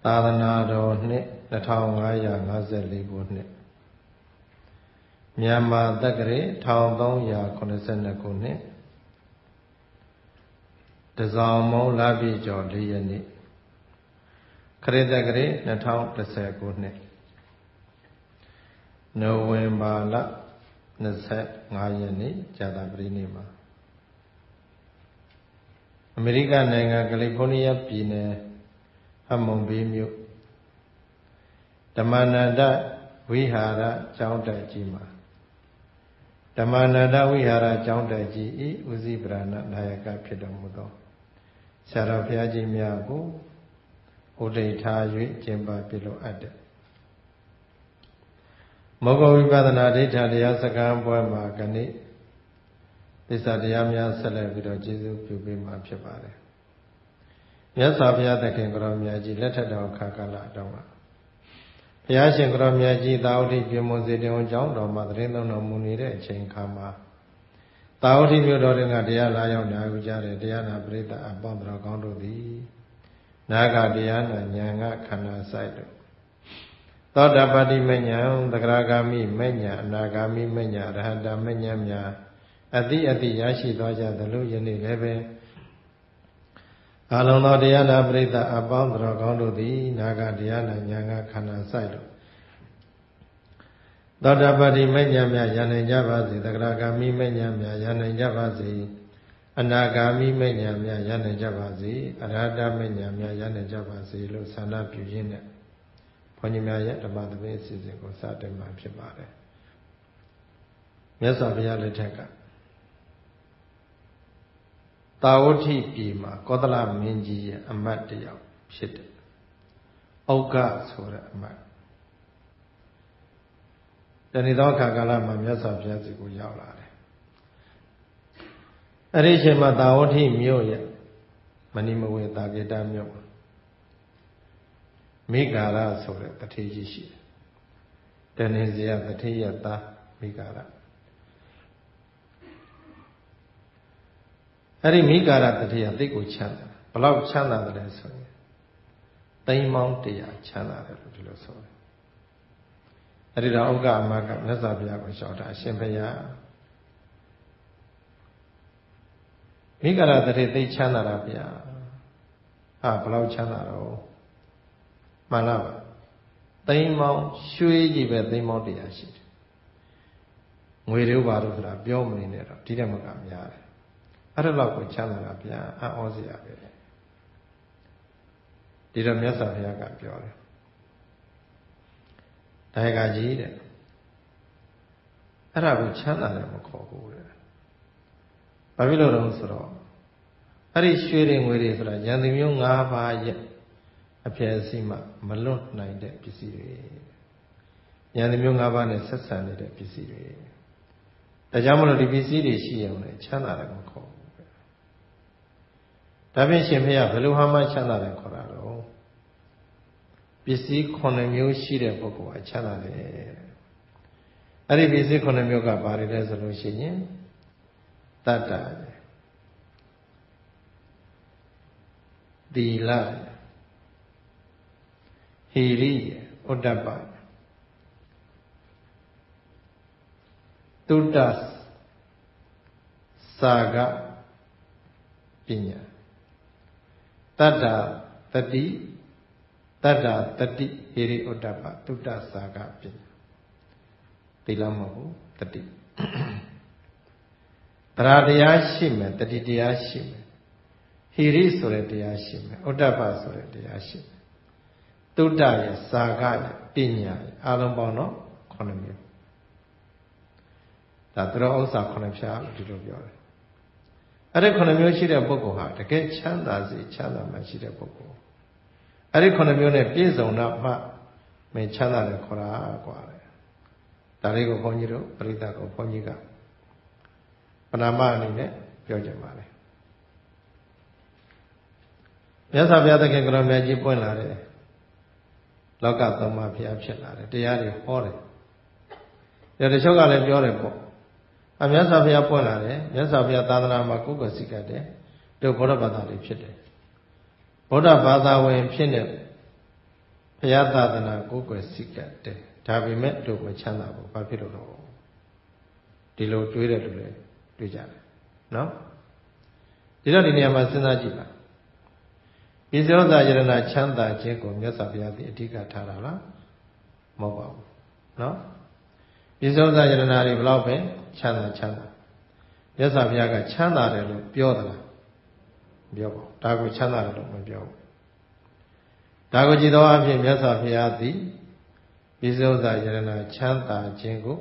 သာသနာတော်နှစ်2554ခုနှစ်မြန်မာတက္ကရာ1382ခုနှစ်တဇောင်မုံလပြည့်ကျော်4ရက်နေ့ခရစ်တက္ကရာ2010ခုနှစ်နိုဝင်ဘာလ25ရက်နေ့ကြာသပတေးနေ့မှာအမေရိကန်နိုင်ငံကယ်လီဖိုးနီးယားပြည်နယ်ဟမွန်ဘေးမြို့ဓမ္မနန္ဒဝိဟာရကျောင်းတိုက်ကြီးမှာဓမ္မနန္ဒဝိဟာရကျောင်းတိုက်ကြီးဤဥစည်းပရဏနာယကဖြစ်တော်မူသောဆရာတော်ဘုရားကြီးများကိုဥဒိဋ္ဌာ၍ကျင့်ပပြုလုပ်အပ်တဲ့မောဂဝိပဿနာဒိဋ္ဌာတရားစကားပွဲမှာကနေ့သစ္စာတရားများဆက်လက်ပြီးတော့ကျေးဇူးပြုပေးမှာဖြစ်ပါတယ်မြတ်စွာဘုရားသခင်ကိုရောမြတ်ကြီးလက်ထက်တော်ခါကာလတော်မှာဘုရားရှင်ကိုရောမြတ်ကြီးသာဝတိပြမွန်စေတုံကျောင်းတော်မှာတရင်သုံးတော်မူနေတဲ့အချိန်ခါမှာသာဝတိမြို့တော်တွင်ကတရားလာရောက်နာယူကြတဲ့တရားနာပရိသတ်အပေါင်းတော်ကောင်းတို့သည်နာဂတရားနာဉာဏ်ကခန္ဓာစိုက်တို့သောတာပတိမဉ္ဇဉ်သဂရဂ ामि မဉ္ဇဉ်အနာဂ ामि မဉ္ဇဉ်အရဟတမဉ္ဇဉ်များအတိရရှိသွားကြသလိုယနေ့လည်းပဲအလုံးသောတရားနာပရိသတ်အပေါင်းတော်ကောင်းတို့သည်နာဂတရားနာဉာဏ်ကခန္ဓာစိုက်တို့သောတာပတိမဉ္ဇဉ်များရနိုင်ကြပါစေသဂရဂ ामि မဉ္ဇဉ်များရနိုင်ကြပါစေအနာဂ ामि မဉ္ဇဉ်များရနိုင်ကြပါစေအရဟတမဉ္ဇဉ်များရနိုင်ကြပါစေလို့ဆန္ဒပြုရင်းနဲ့ဘုန်းကြီးများရဲ့ဓမ္မသဘင်အစီအစဉ်ကိုစတင်မှာဖြစ်ပါတယ်မြတ်စွာဘုရားလက်ထက်ကတာဝတိပြည်မှာကောသလမင်းကြီးရဲ့အမတ်တယောက်ဖြစ်တယ်။ဩဃဆိုတဲ့အမတ်တဏိသောအခါကာလမှာမြတ်စွာဘုရားစီကိုရောက်လာတယ်။အဲ့ဒီအချိန်မှာတာဝတိမြို့ရဲ့မဏိမဝေတာကေတမြို့မှာမိဂါရဆိုတဲ့တထေးကြီးရှိတယ်။တဏိဇယတထေးရဲ့သားမိဂါရအဲ့ဒီမိဂါရတတိယသိကိုချမ်းသာဘလောက်ချမ်းသာတယ်ဆိုရင်သိန်းပေါင်း100ချမ်းသာတယ်လို့ဒီလိုဆိုတယ်အဲ့ဒီတော့ဥက္ကအမကမြတ်စွာဘုရားကိုလျှောက်တာအရှင်ဘုရားမိဂါရတတိသိချမ်းသာတာဗျာဘလောက်ချမ်းသာတော့မှန်လားပါသိန်းပေါင်းရွှေကြီးပဲသိန်းပေါင်း100ရှိတယ်ငွေတွေဘာလို့ဆိုတာပြောမနေနဲ့တော့ဒီတက်မကများတယ်အဲ့ဒါတော့ကိုချမ်းသာတာဗျာအံ့ဩစရာပဲဒီတော့မြတ်စွာဘုရားကပြောတယ်ဒါကကြီးတဲ့အဲ့ဒါကိုချမ်းသာတယ်မခေါ်ဘူးတဲ့ဘာဖြစ်လို့လဲဆိုတော့အဲ့ဒီရွှေတွေငွေတွေဆိုတာဉာဏ်သီမျိုး၅ပါးရဲ့အဖြည့်အစည်းမှမလွတ်နိုင်တဲ့ပစ္စည်းတွေဉာဏ်သီမျိုး၅ပါးနဲ့ဆက်ဆံနေတဲ့ပစ္စည်းတွေဒါကြောင့်မလို့ဒီပစ္စည်းတွေရှိရုံနဲ့ချမ်းသာတယ်မခေါ်ဘူးဒါဖြင့်ရှင်ဖေကဘယ်လိုမှချမ်းသာတယ်ခေါ်တာတော့ပစ္စည်း9မျိုးရှိတဲ့ပုဂ္ဂိုလ်ကချမ်းသာတယ်အဲ့ဒီပစ္စည်း9မျိုးကဘာတွေလဲဆိုလို့ရှိရင်တတ္တသီလဟိရိဥဒ္ဒပတုဒ္ဒစာကပညာတတ္တတတိဟိရိဥဒ္ဒပတုဒ္ဒစာကပညာသီလမဟုတ်ဘူးတတိတရားတရားရှိမယ်တတိတရားရှိမယ်ဟိရိဆိုတဲ့တရားရှိမယ်ဥဒ္ဒပဆိုတဲ့တရားရှိမယ်တုဒ္ဒရဲ့စာကရဲ့ပညာရဲ့အလုံးပေါင်းတော့9မျိုးဒါသူတော်ဥစ္စာ9ဖြာလို့ဒီလိုပြောတယ်အဲ့ဒီ9မျိုးရှိတဲ့ပုဂ္ဂိုလ်ဟာတကယ်ချမ်းသာစေချမ်းသာမှရှိတဲ့ပုဂ္ဂိုလ်အဲ့ဒီ9မျိုးနဲ့ပြည့်စုံတော့မှမင်းချမ်းသာတယ်ခေါ်တာกว่าလေဒါလေးကိုဘုန်းကြီးတို့ပရိသတ်ကိုဘုန်းကြီးကပဏာမအနေနဲ့ပြောကြပါလေမြတ်စွာဘုရားသခင်ကတော်မြတ်ကြီးပွင့်လာတယ်လောကသုံးပါးဘုရားဖြစ်လာတယ်တရားတွေဟောတယ်တချို့ကလည်းပြောတယ်ပေါ့မြတ်စွာဘုရားပွင့်လာတယ်မြတ်စွာဘုရားသာသနာမှာကုက္ကစိကတ်တယ်တို့ဗုဒ္ဓဘာသာတွေဖြစ်တယ်ဗုဒ္ဓဘာသာဝင်ဖြစ်နေဘုရားသာသနာကိုယ်ွယ်စိတ်ကတဲ့ဒါပေမဲ့တို့မချမ်းသာဘူးဘာဖြစ်လို့တော့ဒီလိုတွေးတဲ့လူတွေတွေးကြတယ်နော်ဒီတော့ဒီနေရာမှာစဉ်းစားကြည့်ပါပိစ္ဆောဇာယရဏချမ်းသာခြင်းကိုမြတ်စွာဘုရားသည်အဓိကထားတာလားမဟုတ်ပါဘူးနော်ပိစ္ဆောဇာယရဏတွေဘယ်လောက်ပဲချမ်းသာမြတ်စွာဘုရားကချမ်းသာတယ်လို့ပြောသလားမပြောပါဘူးဒါကိုချမ်းသာတယ်လို့မပြောဘူးဒါကိုကြည်သောအဖြစ်မြတ်စွာဘုရားသည်ပိစ္ဆောဇာယရဏချမ်းသာခြင်းကို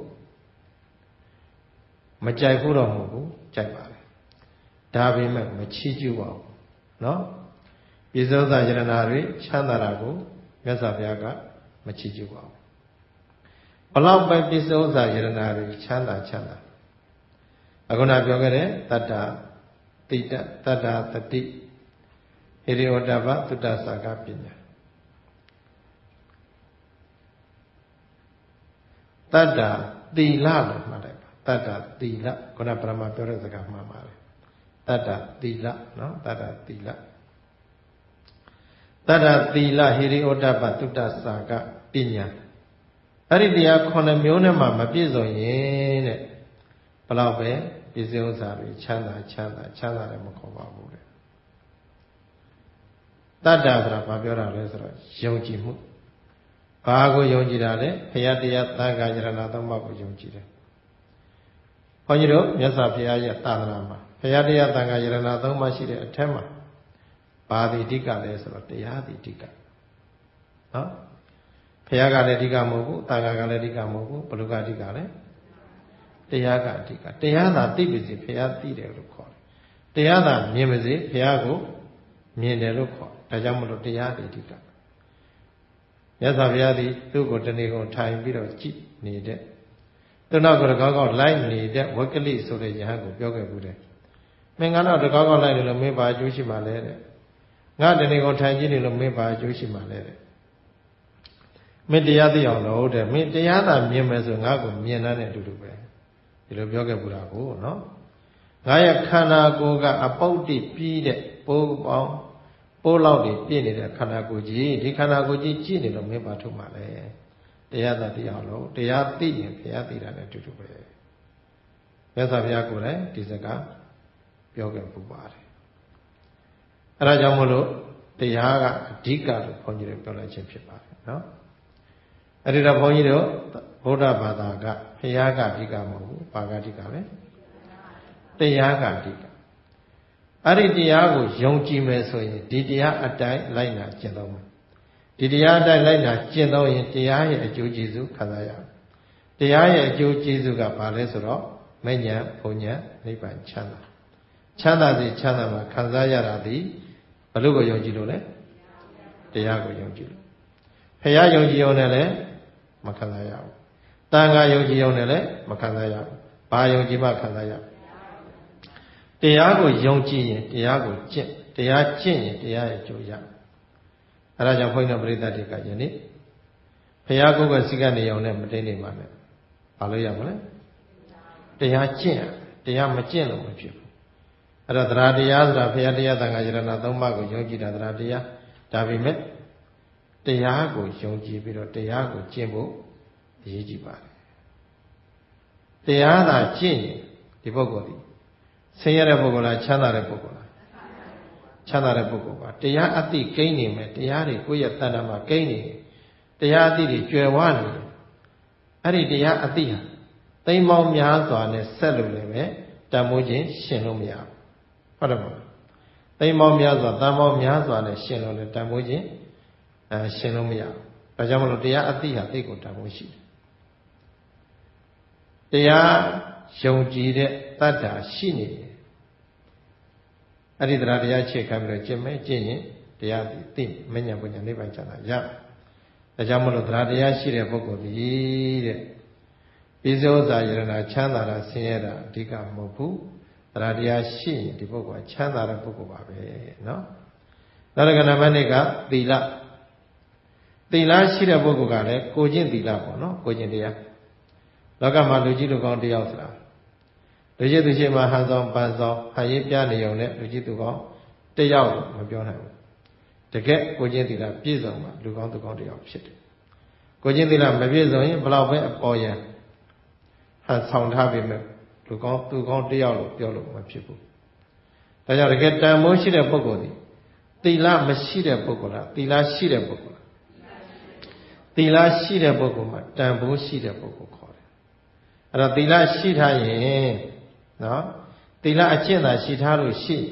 မကြိုက်ဘူးတော့မဟုတ်ဘူးကြိုက်ပါတယ်ဒါပေမဲ့မချီးကျူးပါဘူးနော်ပိစ္ဆောဇာယရဏတွေချမ်းသာတာကိုမြတ်စွာဘုရားကမချီးကျူးပါဘူးဘလောက်ပဲပိစ္ဆောဇာယရဏတွေချမ်းသာအခုနပြောခဲ့တဲ့တတ္တတိတတတ္တတတိဟိရိဝတ္တပသုတ္တသကပညာတတ္တသီလလို့မှတ်လိုက်ပါတတ္တသီလခုနပရမပြောတဲ့စကားမှန်ပါတယ်တတ္တသီလနော်တတ္တသီလတတ္တသီလဟိရိဝတ္တပသုတ္တသကပညာအဲ့ဒီတရား9မျိုးနဲ့မှမပြည့်စုံရင်တဲ့ဘလောက်ပဲပစ္စည်းဥစ္စာတွေချမ်းသာတယ်မခေါ်ပါဘူးတဲ့တတ္တဆိုတာဘာပြောတာလဲဆိုတော့ယုံကြည်မှုဘာကိုယုံကြည်တာလဲဘုရားတရားသံဃာယရဏသုံးပါးကိုယုံကြည်တယ်ဘုန်းကြီးတို့မြတ်စွာဘုရားရဲ့သာသနာမှာဘုရားတရားသံဃာယရဏသုံးပါးရှိတဲ့အထက်မှာဘာဒီအဓိကလဲဆိုတော့တရားဒီအဓိကနော်ဘုရားကလည်းအဓိကမဟုတ်ဘူးသံဃာကလည်းအဓိကမဟုတ်ဘူးဘယ်လိုကအဓိကလဲတရားကအဓိကတရားသာသိပါစေဘုရားသိတယ်လို့ခေါ်တယ်တရားသာမြင်ပါစေဘုရားကိုမြင်တယ်လို့ခေါ်တယ်ဒါကြောင့်မလို့တရားဒီအဓိကမြတ်စွာဘုရားသည်သူ့ကိုတဏှိကိုထိုင်ပြီးတော့ကြည်နေတဲ့သူနောက်ကိုတကောက်ကောက်လိုက်နေတဲ့ဝက္ကလိဆိုတဲ့ယဟန်ကိုပြောခဲ့ဘူးတဲ့မင်းကတော့တကောက်ကောက်လိုက်တယ်လို့မင်းပါအကျိုးရှိမှလဲတဲ့ငါတဏှိကိုထိုင်ကြည့်နေလို့မင်းပါအကျိုးရှိမှလဲတဲ့မင်းတရားသိအောင်လို့တဲ့မင်းတရားသာမြင်မယ်ဆိုငါ့ကိုမြင်တဲ့အတူတူပဲဒီလိုပြောခဲ့ဘူးတာကိုနော်ငါရဲ့ခန္ဓာကိုယ်ကအပုတ်တိပြီးတဲ့ပိုးပေါင်းပိုးလောက်တွေပြည့်နေတဲ့ခန္ဓာကိုယ်ကြီးဒီခန္ဓာကိုယ်ကြီးကြည့်နေလို့မင်းပါထုတ်မှလဲတရားသာသိအောင်လို့တရားသိရင်ဘုရားသိတာနဲ့အတူတူပဲမြတ်စွာဘုရားကိုယ်တိုင်ဒီစကားပြောခဲ့ပူပါတယ်အဲဒါကြောင့်မို့လို့တရားကအဓိကလို့ဘုန်းကြီးတို့ပြောလိုက်ခြင်းဖြစ်ပါတယ်နော်အဲ့ဒီတော့ဘုန်းကြီးတို့ဗုဒ္ဓဘာသာကဘုရားကအဓိကမဟုတ်ဘူးဘာကအဓိကလဲတရားကအဓိကအဲ့ဒီတရားကိုယုံကြည်မယ်ဆိုရင်ဒီတရားအတိုင်းလိုက်နာကျင့်သုံးမယ်ဒီတရားအတိုင်းလိုက်နာကျင့်သုံးရင်တရားရဲ့အကျိုးကျေးဇူးခံစားရမယ်တရားရဲ့အကျိုးကျေးဇူးကဘာလဲဆိုတော့မဉ္ဇဉ်ဘုံဉ္ဇဉ်နိဗ္ဗာန်ချမ်းသာစေချမ်းသာမှာခံစားရတာဒီဘလို့ကိုယုံကြည်လို့လဲတရားကိုယုံကြည်လို့ဘုရားယုံကြည်ုံနဲ့လည်းမခံစားရဘူးတန်ခါယုံကြည်ုံနဲ့လည်းမခံစားရဘူးဘာယုံကြည်မှခံစားရတရားကိုယုံကြည်ရင်တရားကိုကျင့်တရားကျင့်ရင်တရားရဲ့ကျိုးရအဲဒါကြောင့်ဘုန်းကြီးတို့ပရိသတ်တွေကယနေ့ဘုရားကိုယ်ကစိကနေုံနဲ့မတိတ်နေပါနဲ့ဘာလို့ရမလဲတရားကျင့်တရားမကျင့်လို့မဖြစ်ဘူးအဲ့တော့တရားတရားဆိုတာဘုရားတရားသံဃာယရဏသုံးပါးကိုယုံကြည်တာတရားတရားဒါပေမဲ့တရားကိုယုံကြည်ပြီးတော့တရားကိုကျင့်ဖို့အရေးကြီးပါတယ်တရားသာကျင့်ရင်ဒီပုဂ္ဂိုလ်ဒီဆင်းရဲတဲ့ပုဂ္ဂိုလ်လားချမ်းသာတဲ့ပုဂ္ဂိုလ်လားချမ်းသာတဲ့ပုဂ္ဂိုလ်ပါတရားအသိကိန်းနေမယ်တရားတွေကိုယ့်ရဲ့တဏ္ဍာမှာကိန်းနေတရားအသိတွေကျွယ်ဝနေအဲ့ဒီတရားအသိဟာသိမ်းပေါင်းများစွာနဲ့ဆက်လို့လည်းပဲတန်ဖိုးခြင်းရှင်လို့မရဘူးဟုတ်တယ်မဟုတ်သိမ်းပေါင်းများစွာတန်ပေါင်းများစွာနဲ့ရှင်လို့လည်းတန်ဖိုးခြင်းရှင်လို့မရဘူးဒါကြောင့်မလို့တရားအသိဟာသိကိုတန်ဖိုးရှိတယ်တရားယုံကြည်တဲ့တတ္တာရှိနေတယ်အဲ့ဒီတရားချက်ခံပြီးတော့ကျင့်မယ်ကျင့်ရင်တရားသိမဉ္ဇဉ်ပညာနိဗ္ဗာန်ချမ်းသာရဒါကြောင့်မလို့တရားရှိတဲ့ပုဂ္ဂိုလ်ကြီးတဲ့ပိစ္ဆောဇာယရဏချမ်းသာတာဆင်းရဲတာအဓိကမဟုတ်ဘူးတရားရှိရင်ဒီပုဂ္ဂိုလ်ကချမ်းသာတဲ့ပုဂ္ဂိုလ်ပါပဲနော်နောက်တစ်ခါနံပါတ်2ကသီလရှိတဲ့ပုဂ္ဂိုလ်ကလည်းကိုကျင့်သီလပေါ့နော်ကိုကျင့်တရားလောကမှာလူကြီးလူကောင်းတယောက်ဆိုတာလူကြီးသူရှိမှဟန်ဆောင်ပန်းဆောင်ဟန်ရေးပြနေုံနဲ့လူကြီးသူကောင်းတယောက်မပြောနိုင်ဘူးတကယ်ကိုချင်းသီလပြည့်စုံမှလူကောင်းသူကောင်းတယောက်ဖြစ်တယ်ကိုချင်းသီလမပြည့်စုံရင်ဘလောက်ပဲအပေါ်ယံဟန်ဆောင်ထားပေမဲ့လူကောင်းသူကောင်းတယောက်လို့ပြောလို့မဖြစ်ဘူးဒါကြောင့်တကယ်တန်ဖိုးရှိတဲ့ပုဂ္ဂိုလ်ဒီသီလမရှိတဲ့ပုဂ္ဂိုလ်လားသီလရှိတဲ့ပုဂ္ဂိုလ်လားသီလရှိတဲ့ပုဂ္ဂိုလ်မှာတန်ဖိုးရှိတဲ့ပုဂ္ဂိုလ်ခေါ်တယ်အဲ့တော့သီလရှိထားရင်နော်သီလအကျင့်သာရှိထားလို့ရှိ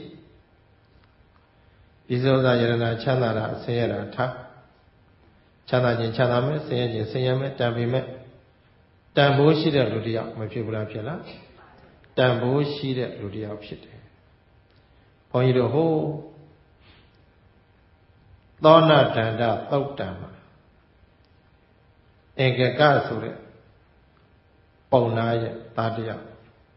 ဒီစောသာယရဏချမ်းသာတာဆင်းရဲတာထားချမ်းသာခြင်းချမ်းသာမယ်ဆင်းရဲခြင်းဆင်းရဲမယ်တန်ပေမဲ့တန်ဖိုးရှိတဲ့လူတစ်ယောက်မဖြစ်ဘူးလားဖြစ်လားတန်ဖိုးရှိတဲ့လူတစ်ယောက်ဖြစ်တယ်ဘုန်းကြီးတို့ဟိုသောဏဒန္တသုတ်တံမှာအင်္ဂကဆိုတဲ့ပုံနာရဲ့သားတစ်ယောက်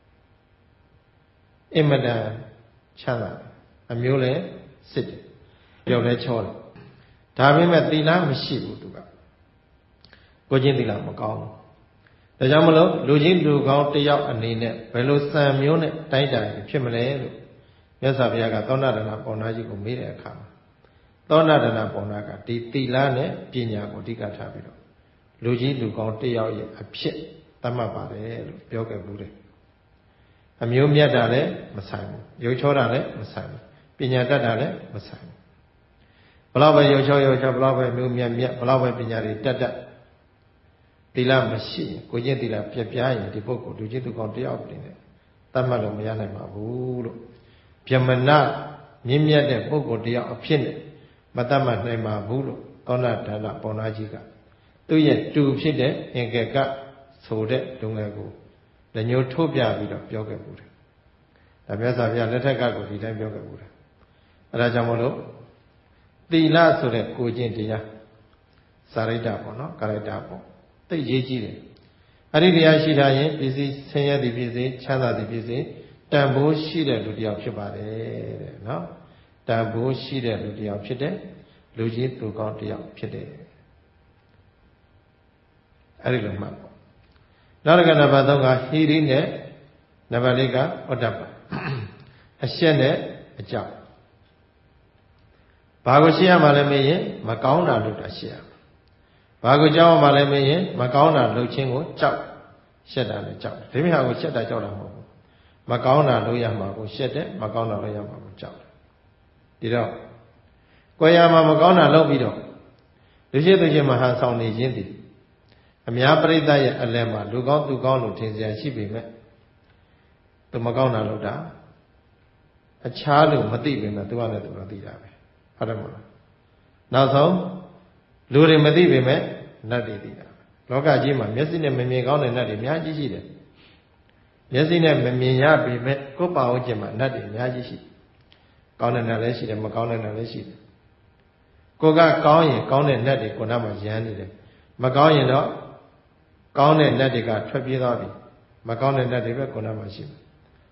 အင်မတန်ချမ်းသာအမျိုးလဲစစ်တယ်ပြောလဲချောတယ်ဒါပေမဲ့သီလမရှိဘူးသူကကိုချင်းသီလမကောင်းဘူးဒါကြောင့်မလို့လူချင်းလူကောင်းတယောက်အနေနဲ့ဘယ်လိုစံမျိုးနဲ့တိုက်တာဖြစ်မလဲလို့မြတ်စွာဘုရားကသောဏဒနာပုံနာကြီးကိုမေးတဲ့အခါမှာသောဏဒနာပုံနာကဒီသီလနဲ့ပညာကိုအဓိကထားပြီးတော့လူကြီးလူကောင်းတယောက်ရဲ့အဖြစ်သတ်မှတ်ပါတယ်လို့ပြောခဲ့ဘူးတယ်အမျိုးမြတ်တာလည်းမဆိုင်ဘူးရုပ်ချောတာလည်းမဆိုင်ဘူးပညာတတ်တာလည်းမဆိုင်ဘူးဘလောက်ပဲရုပ်ချောဘလောက်ပဲမျိုးမြတ်ဘလောက်ပဲပညာတွေတတ်သီလမရှိရင်ကိုကျင့်သီလပြပြရင်ဒီပုဂ္ဂိုလ်လူကြီးသူကောင်းတယောက်တင်တယ်တတ်မှတ်လို့မရနိုင်ပါဘူးလို့ဗျမနမြင့်မြတ်တဲ့ပုဂ္ဂိုလ်တယောက်အဖြစ်နဲ့မတတ်မှတ်နိုင်ပါဘူးလို့သောဏဒန္တပုံနာကြီးကသူ့ရဲ့တူဖြစ်တဲ့အင်္ဂကဆိုတဲ့လူငယ်ကိုလက်ညှိုးထိုးပြပြီးတော့ပြောခဲ့ဘူးတယ်ဒါမြတ်စွာဘုရားလက်ထက်ကကိုဒီတိုင်းပြောခဲ့ဘူးတယ်အဲဒါကြောင့်မလို့သီလဆိုတဲ့ကိုကျင့်တရားစာရိတ္တပေါ့နော်ကာရိတ္တပေါ့သိရေးကြည့်တယ်အဲ့ဒီတရားရှိထားရင်ပစ္စည်းဆင်းရဲသည်ဖြစ်စေချမ်းသာသည်ဖြစ်စေတန်ဖိုးရှိတဲ့လူတစ်ယောက်ဖြစ်ပါတယ်တဲ့နော်တန်ဖိုးရှိတဲ့လူတစ်ယောက်ဖြစ်တဲ့လူကြီးသူကောင်းတစ်ယောက်ဖြစ်တယ်အဲ့ဒီလိုမှတ်ပေါ့နောက်တစ်ခါနံပါတ်3ကဟိရိနဲ့နံပါတ်4ကဩတ္တပအရှက်နဲ့အကြောက်ဘာကိုရှင်းရမှာလဲမေးရင်မကောင်းတာလုပ်တာရှင်းရဘာကိုကြောက်ရမှာလဲမေးရင်မကောင်းတာလုပ်ခြင်းကိုကြောက်ရှက်တာလည်းကြောက်တယ်ဒီမိဟာကိုရှက်တာကြောက်တာမဟုတ်ဘူးမကောင်းတာလုပ်ရမှာကိုရှက်တယ်မကောင်းတာလုပ်ရမှာကိုကြောက်တယ်ဒီတော့ကိုယ်ရမှာမကောင်းတာလုပ်ပြီးတော့လူရှိသူချင်းမဟာဆောင်နေခြင်းသည်အများပရိသတ်ရဲ့အလယ်မှာလူကောင်းသူကောင်းလို့ထင်စရာရှိပေမဲ့သူမကောင်းတာလုပ်တာအခြားလူမသိပေမဲ့သူကလည်းသူတော့သိတာပဲဟုတ်တယ်မဟုတ်လားနောက်ဆုံးလူတွေမသိပေမဲ့နတ်တွေသိတာလောကကြီးမှာမျက်စိနဲ့မမြင်ကောင်းတဲ့နတ်တွေအများကြီးရှိတယ်မျက်စိနဲ့မမြင်ရပေမဲ့ကိုယ်ပါဝန်းကျင်မှာနတ်တွေအများကြီးရှိကောင်းတဲ့နတ်လည်းရှိတယ်မကောင်းတဲ့နတ်လည်းရှိတယ်ကိုကကောင်းရင်ကောင်းတဲ့နတ်တွေကိုယ်နာမှာရမ်းနေတယ်မကောင်းရင်တော့ကောင်းတဲ့နတ်တွေကထွက်ပြေးသွားပြီမကောင်းတဲ့နတ်တွေပဲကိုယ်နာမှာရှိတယ်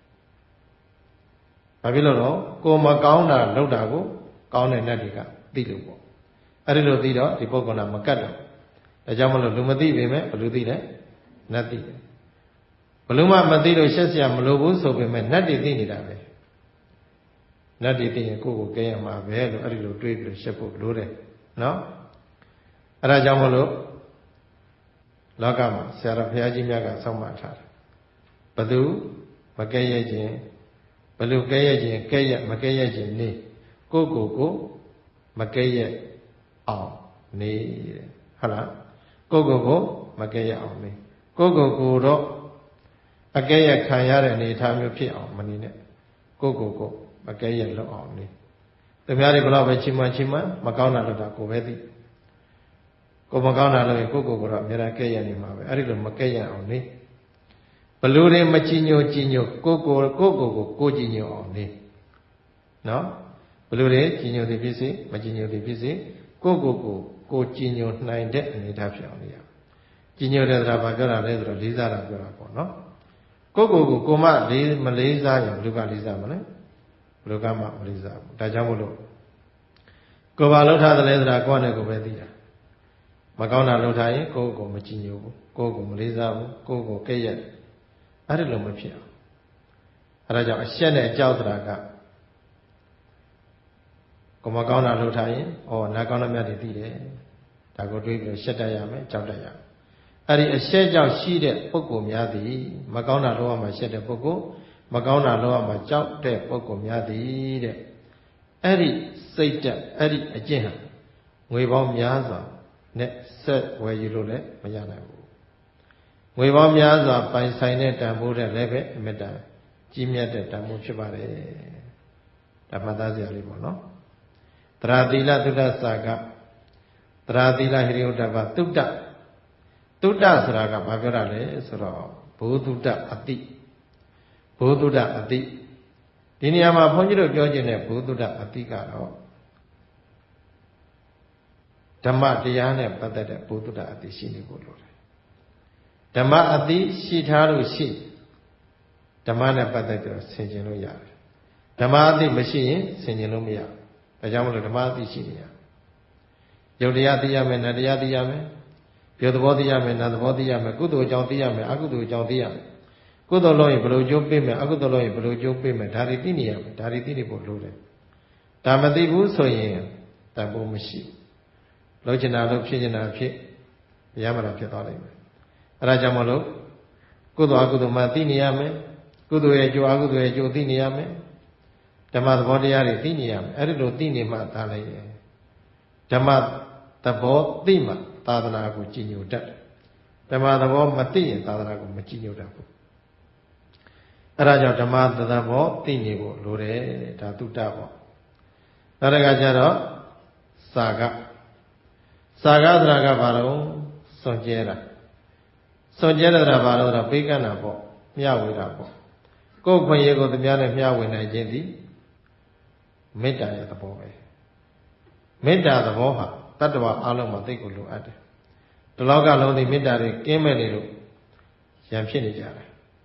ဘာဖြစ်လို့တော့ကိုမကောင်းတာလုပ်တာကိုကောင်းတဲ့နတ်တွေကသိလို့ပေါ့အဲ့ဒီလိုသိတော့ဒီပုဂ္ဂိုလ်ကမကတ်တော့ဒါကြောင့်မလို့လူမသိပေမဲ့ဘလူသိတယ်နတ်သိတယ်ဘလူမှမသိလို့ရှက်စရာမလိုဘူးဆိုပေမဲ့နတ်တွေသိနေတာပဲနတ်တွေသိရင်ကိုယ့်ကိုကဲရမှာပဲလို့အဲ့ဒီလိုတွေးပြီးလို့ရှက်ဖို့လိုတယ်နော်အဲ့ဒါကြောင့်မလို့လောကမှာဆရာတော်ဘုရားကြီးများကဆောက်မှထားတယ်ဘသူမကဲရခြင်းဘလူကဲရခြင်းကဲရမကဲရခြင်းနေကိုမကဲရအောင်နေတဲ့ဟုတ်လားကိုမကဲရအောင်နေကိုတော့အကဲရခံရတဲ့အနေအထားမျိုးဖြစ်အောင်မနေနဲ့ကိုမကဲရလောက်အောင်နေသူများတွေဘလောက်ပဲချီးမွမ်းမကောင်းတာလို့တာကိုပဲသိကိုမကောင်းတာလို့ရင်ကိုတော့အများအားကဲရနေမှာပဲအဲ့ဒီလိုမကဲရအောင်နေဘလူတွေမကြည်ညိုကိုကြည်ညိုအောင်နေနော်ဘလူတွေကြည်ညိုသည်ဖြစ်စေမကြည်ညိုသည်ဖြစ်စေကိုကြည်ညိုနိုင်တဲ့အနေအထားဖြစ်အောင်နေရကြည်ညိုတဲ့ဆိုတာဘာပြောတာလဲဆိုတော့လေးစားတာပြောတာပေါ့နော်ကိုမမလေးစားရင်လူကလေးစားမလဲဘလူကမှမလေးစားဘူးဒါကြောင့်မို့လို့ကိုဘာလှုပ်ထားတယ်လဲဆိုတာကိုယ့်နဲ့ကိုယ်ပဲသိတာမကောင်းတာလှုပ်ထားရင်ကိုမကြည်ညိုဘူးကိုမလေးစားဘူးကိုကဲ့ရဲ့အဲ့ဒါလိုမဖြစ်အောင်အဲ့ဒါကြောင့်အရှက်နဲ့အကြောက်ဆိုတာကကိုမကောင်းတာလုပ်ထားရင်နာကောင်းတဲ့မြတ်တွေသိတယ်ဒါကိုတွေးပြီးရှက်တတ်ရမယ်ကြောက်တတ်ရမယ်အဲ့ဒီအရှက်ကြောင့်ရှိတဲ့ပုဂ္ဂိုလ်များသည်မကောင်းတာလုပ်ရမှာရှက်တဲ့ပုဂ္ဂိုလ်မကောင်းတာလုပ်ရမှာကြောက်တဲ့ပုဂ္ဂိုလ်များသည်တဲ့အဲ့ဒီစိတ်ဓာတ်အဲ့ဒီအကျင့်ဟာငွေပေါင်းများစွာနဲ့ဆက်ဝယ်ယူလို့လည်းမရနိုင်ဘူးငွေပေါင်းများစွာပိုင်ဆိုင်တဲ့တန်ဖိုးတဲ့လည်းပဲအမြဲတမ်းကြီးမြတ်တဲ့တန်ဖိုးဖြစ်ပါတယ်ဒါမှတ်သားစရာလေးပေါ့နော်တရာသီလသုဒ္ဓစာကတရာသီလဟိရိယုတ္တပသုဒ္ဓသုဒ္ဓဆိုတာကဘာပြောတာလဲဆိုတော့ဘုသုဒ္ဓအတိဘုသုဒ္ဓအတိဒီနေရာမှာဘုန်းကြီးတို့ပြောခြင်းတဲ့ဘုသုဒ္ဓအတိကတော့ဓမ္မတရားနဲ့ပတ်သက်တဲ့ဘုသုဒ္ဓအတိရှိနေဖို့လိုတယ်ဓမ္မအတိရှိထားလို့ရှိဓမ္မနဲ့ပတ်သက်ပြီးတော့ဆင်ခြင်လို့ရတယ်ဓမ္မအတိမရှိရင်ဆင်ခြင်လို့မရဘူးဒါကြောင့်မလို့ဓမ္မအတိရှိနေရယုတ်တရားသိရမယ်နတ်တရားသိရမယ်ပြုသဘောသိရမယ်နတ်သဘောသိရမယ်ကုသိုလ်အကြောင်းသိရမယ်အကုသိုလ်အကြောင်းသိရမယ်ကုသိုလ်လုပ်ရင်ဘယ်လိုကျိုးပေးမယ်အကုသိုလ်လုပ်ရင်ဘယ်လိုကျိုးပေးမယ်ဒါတွေသိနေရမယ်ဒါတွေသိနေဖို့လိုတယ်ဒါမသိဘူးဆိုရင်တန်ဖိုးမရှိဘူးလုပ်ချင်တာလုပ်ဖြစ်ချင်တာဖြစ်ရမှာဖြစ်သွားလိမ့်မယ်အဲဒါကြောင့်မလို့ကုသိုလ်အကုသိုလ်မှသိနေရမယ်ကုသိုလ်ရဲ့ကျိုးအကုသိုလ်ရဲ့ကျိုးသိနေရမယ်ဓမ္မသဘောတရားတွေသိနေရမယ်အဲ့ဒီလိုသိနေမှသာလိုက်ရင်ဓမ္မသဘောသိမှသာသနာကိုကြည်ညိုတတ်တယ်ဓမ္မသဘောမသိရင်သာသနာကိုမကြည်ညိုတတ်ဘူးအဲ့ဒါကြောင့်ဓမ္မသဘောသိနေဖို့လိုတယ်ဒါသုတ္တပေါ့နောက်တစ်ခါကျတော့စာကဆိုတာကဘာလို့စွန့်ကြဲတာစွန့်ကြဲတာဘာလို့တော့ပေးကမ်းတာပေါ့မျှဝေတာပေါ့ကိုယ်ခွင့်ရကိုသူများနဲ့မျှဝေနိုင်ခြင်းသည်မေတ္တာရဲ့သဘောပဲမေတ္တာသဘောဟာတတ္တဝါအလုံးမှာသိကိုလိုအပ်တယ်ဒီလောကလုံးဒီမေတ္တာတွေကင်းမဲ့နေလို့ရံဖြစ်နေကြတယ်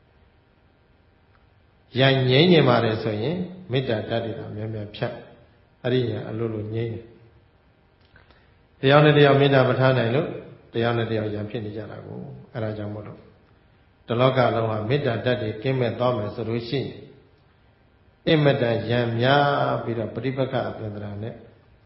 ရံငြိမ့်နေပါတယ်ဆိုရင်မေတ္တာတတ်တယ်တာများများဖြတ်အဲ့ဒီရံအလိုလိုငြိမ့်တယ်တရားနဲ့တရားမေတ္တာမထားနိုင်လို့တရားနဲ့တရားရံဖြစ်နေကြတာကိုအဲ့ဒါကြောင့်မို့လို့ဒီလောကလုံးဟာမေတ္တာတတ်တွေကင်းမဲ့သွားမယ်ဆိုလို့ရှိရင်အမတန်ရံများပြီးတော့ပฏิပက္ခအပြင်တရာနဲ့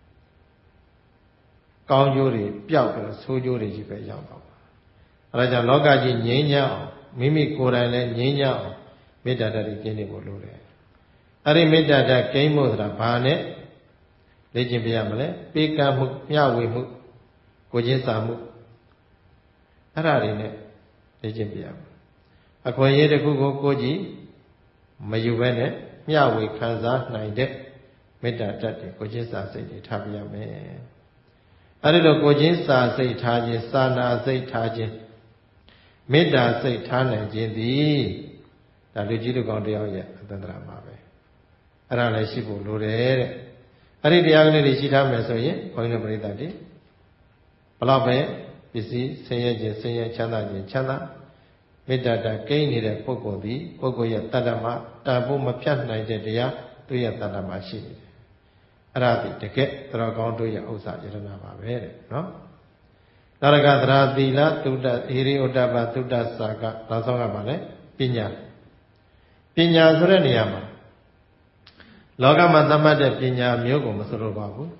ကောင်းကျိုးတွေပျောက်ပြီးတော့ဆိုးကျိုးတွေကြီးပဲရောက်တော့အဲဒါကြောင့်လောကကြီးငြိမ်းချမ်းအောင်မိမိကိုယ်တိုင်လည်းငြိမ်းချမ်းအောင်မေတ္တာဓာတ်ကြီးကျင့်နေဖို့လိုတယ်အဲ့ဒီမေတ္တာဓာတ်ကိန်းမှုဆိုတာဘာနဲ့လေ့ကျင့်ပြရမလဲပေးကမ်းမှုမျှဝေမှုကိုချင်းစာမှုအဲ့ဒါတွေနဲ့လေ့ကျင့်ပြရမယ်အခွင့်အရေးတစ်ခုကိုကိုကြည့်မယူဘဲနဲ့မျှဝေခံစားနိုင်တဲ့မေတ္တာဓာတ်တွေကိုချင်းစာစိတ်တွေထားပြရမယ်အဲ့ဒီလိုကိုချင်းစာစိတ်ထားခြင်းစာနာစိတ်ထားခြင်းမေတ္တာစိတ်ထားနိုင်ခြင်းသည်ဒါလူကြီးလူကောင်းတရားရဲ့အတ္တရာမှာပဲအဲ့ဒါလည်းရှိဖို့လိုတယ်တဲ့အဲ့ဒီတရားကလေးတွေရှိထားမယ်ဆိုရင်ဘုန်းကြီးတို့ပြိဿတွေဘလောက်ပဲပစ္စည်းဆင်းရဲခြင်းဆင်းရဲချမ်းသာခြင်းချမ်းသာမေတ္တာတကိန်းနေတဲ့ပုဂ္ဂိုလ်သည်ပုဂ္ဂိုလ်ရဲ့တတ္တမတန်ဖို့မဖြတ်နိုင်တဲ့တရားသူရဲ့တတ္တမရှိနေတယ်အဲ့ဒါဒီတကယ်သရကောင်းတို့ရဲ့ဥစ္စာယတနာပါပဲတဲ့နော်နောက်တစ်ခါသရသီလသုဒ္ဓဟိရိဥတ္တပသုဒ္ဓစာကနောက်ဆုံးကပါလေပညာဆိုတဲ့နေရာမှာလောကမှာသတ်မှတ်တဲ့ပညာမျိုးကိုမဆိုလိုပါဘူး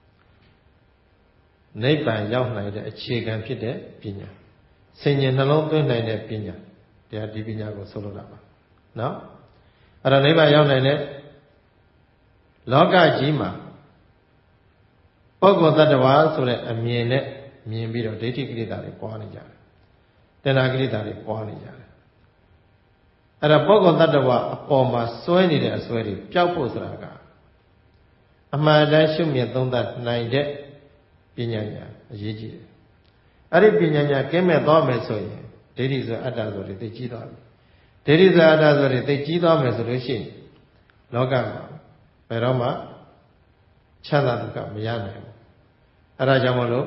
နိဗ္ဗာန်ရောက်နိုင်တဲ့အခြေခံဖြစ်တဲ့ပညာဆင်ញင်နှလုံးသွင်းနိုင်တဲ့ပညာတရားဒီပညာကိုဆိုလိုတာပါနော်အဲ့တော့နိဗ္ဗာန်ရောက်နိုင်တဲ့လောကကြီးမှာပုဂ္ဂိုလ်တ attva ဆိုတဲ့အမြင်နဲ့မြင်ပြီးတော့ဒိဋ္ဌိကိလေသာတွေပွားနေကြတယ်တဏှာကိလေသာတွေပွားနေကြတယ်အဲ့ဒါပုဂ္ဂိုလ်တ attva အပေါ်မှာစွဲနေတဲ့အစွဲတွေပျောက်ဖို့ဆိုတာကအမှန်တမ်းရှုမြင်သုံးသပ်နိုင်တဲ့ပညာညာအရေးကြီးတယ်အဲ့ဒီပညာညာကင်းမဲ့သွားမယ်ဆိုရင်ဒိဋ္ဌိဆိုအတ္တဆိုတွေသိကြီးသွားပြီဒိဋ္ဌိဆိုအတ္တဆိုတွေသိကြီးသွားမယ်ဆိုလို့ရှိရင်လောကမှာဘယ်တော့မှချမ်းသာဒုက္ခမရနိုင်ဘူးအဲ့ဒါကြောင့်မလို့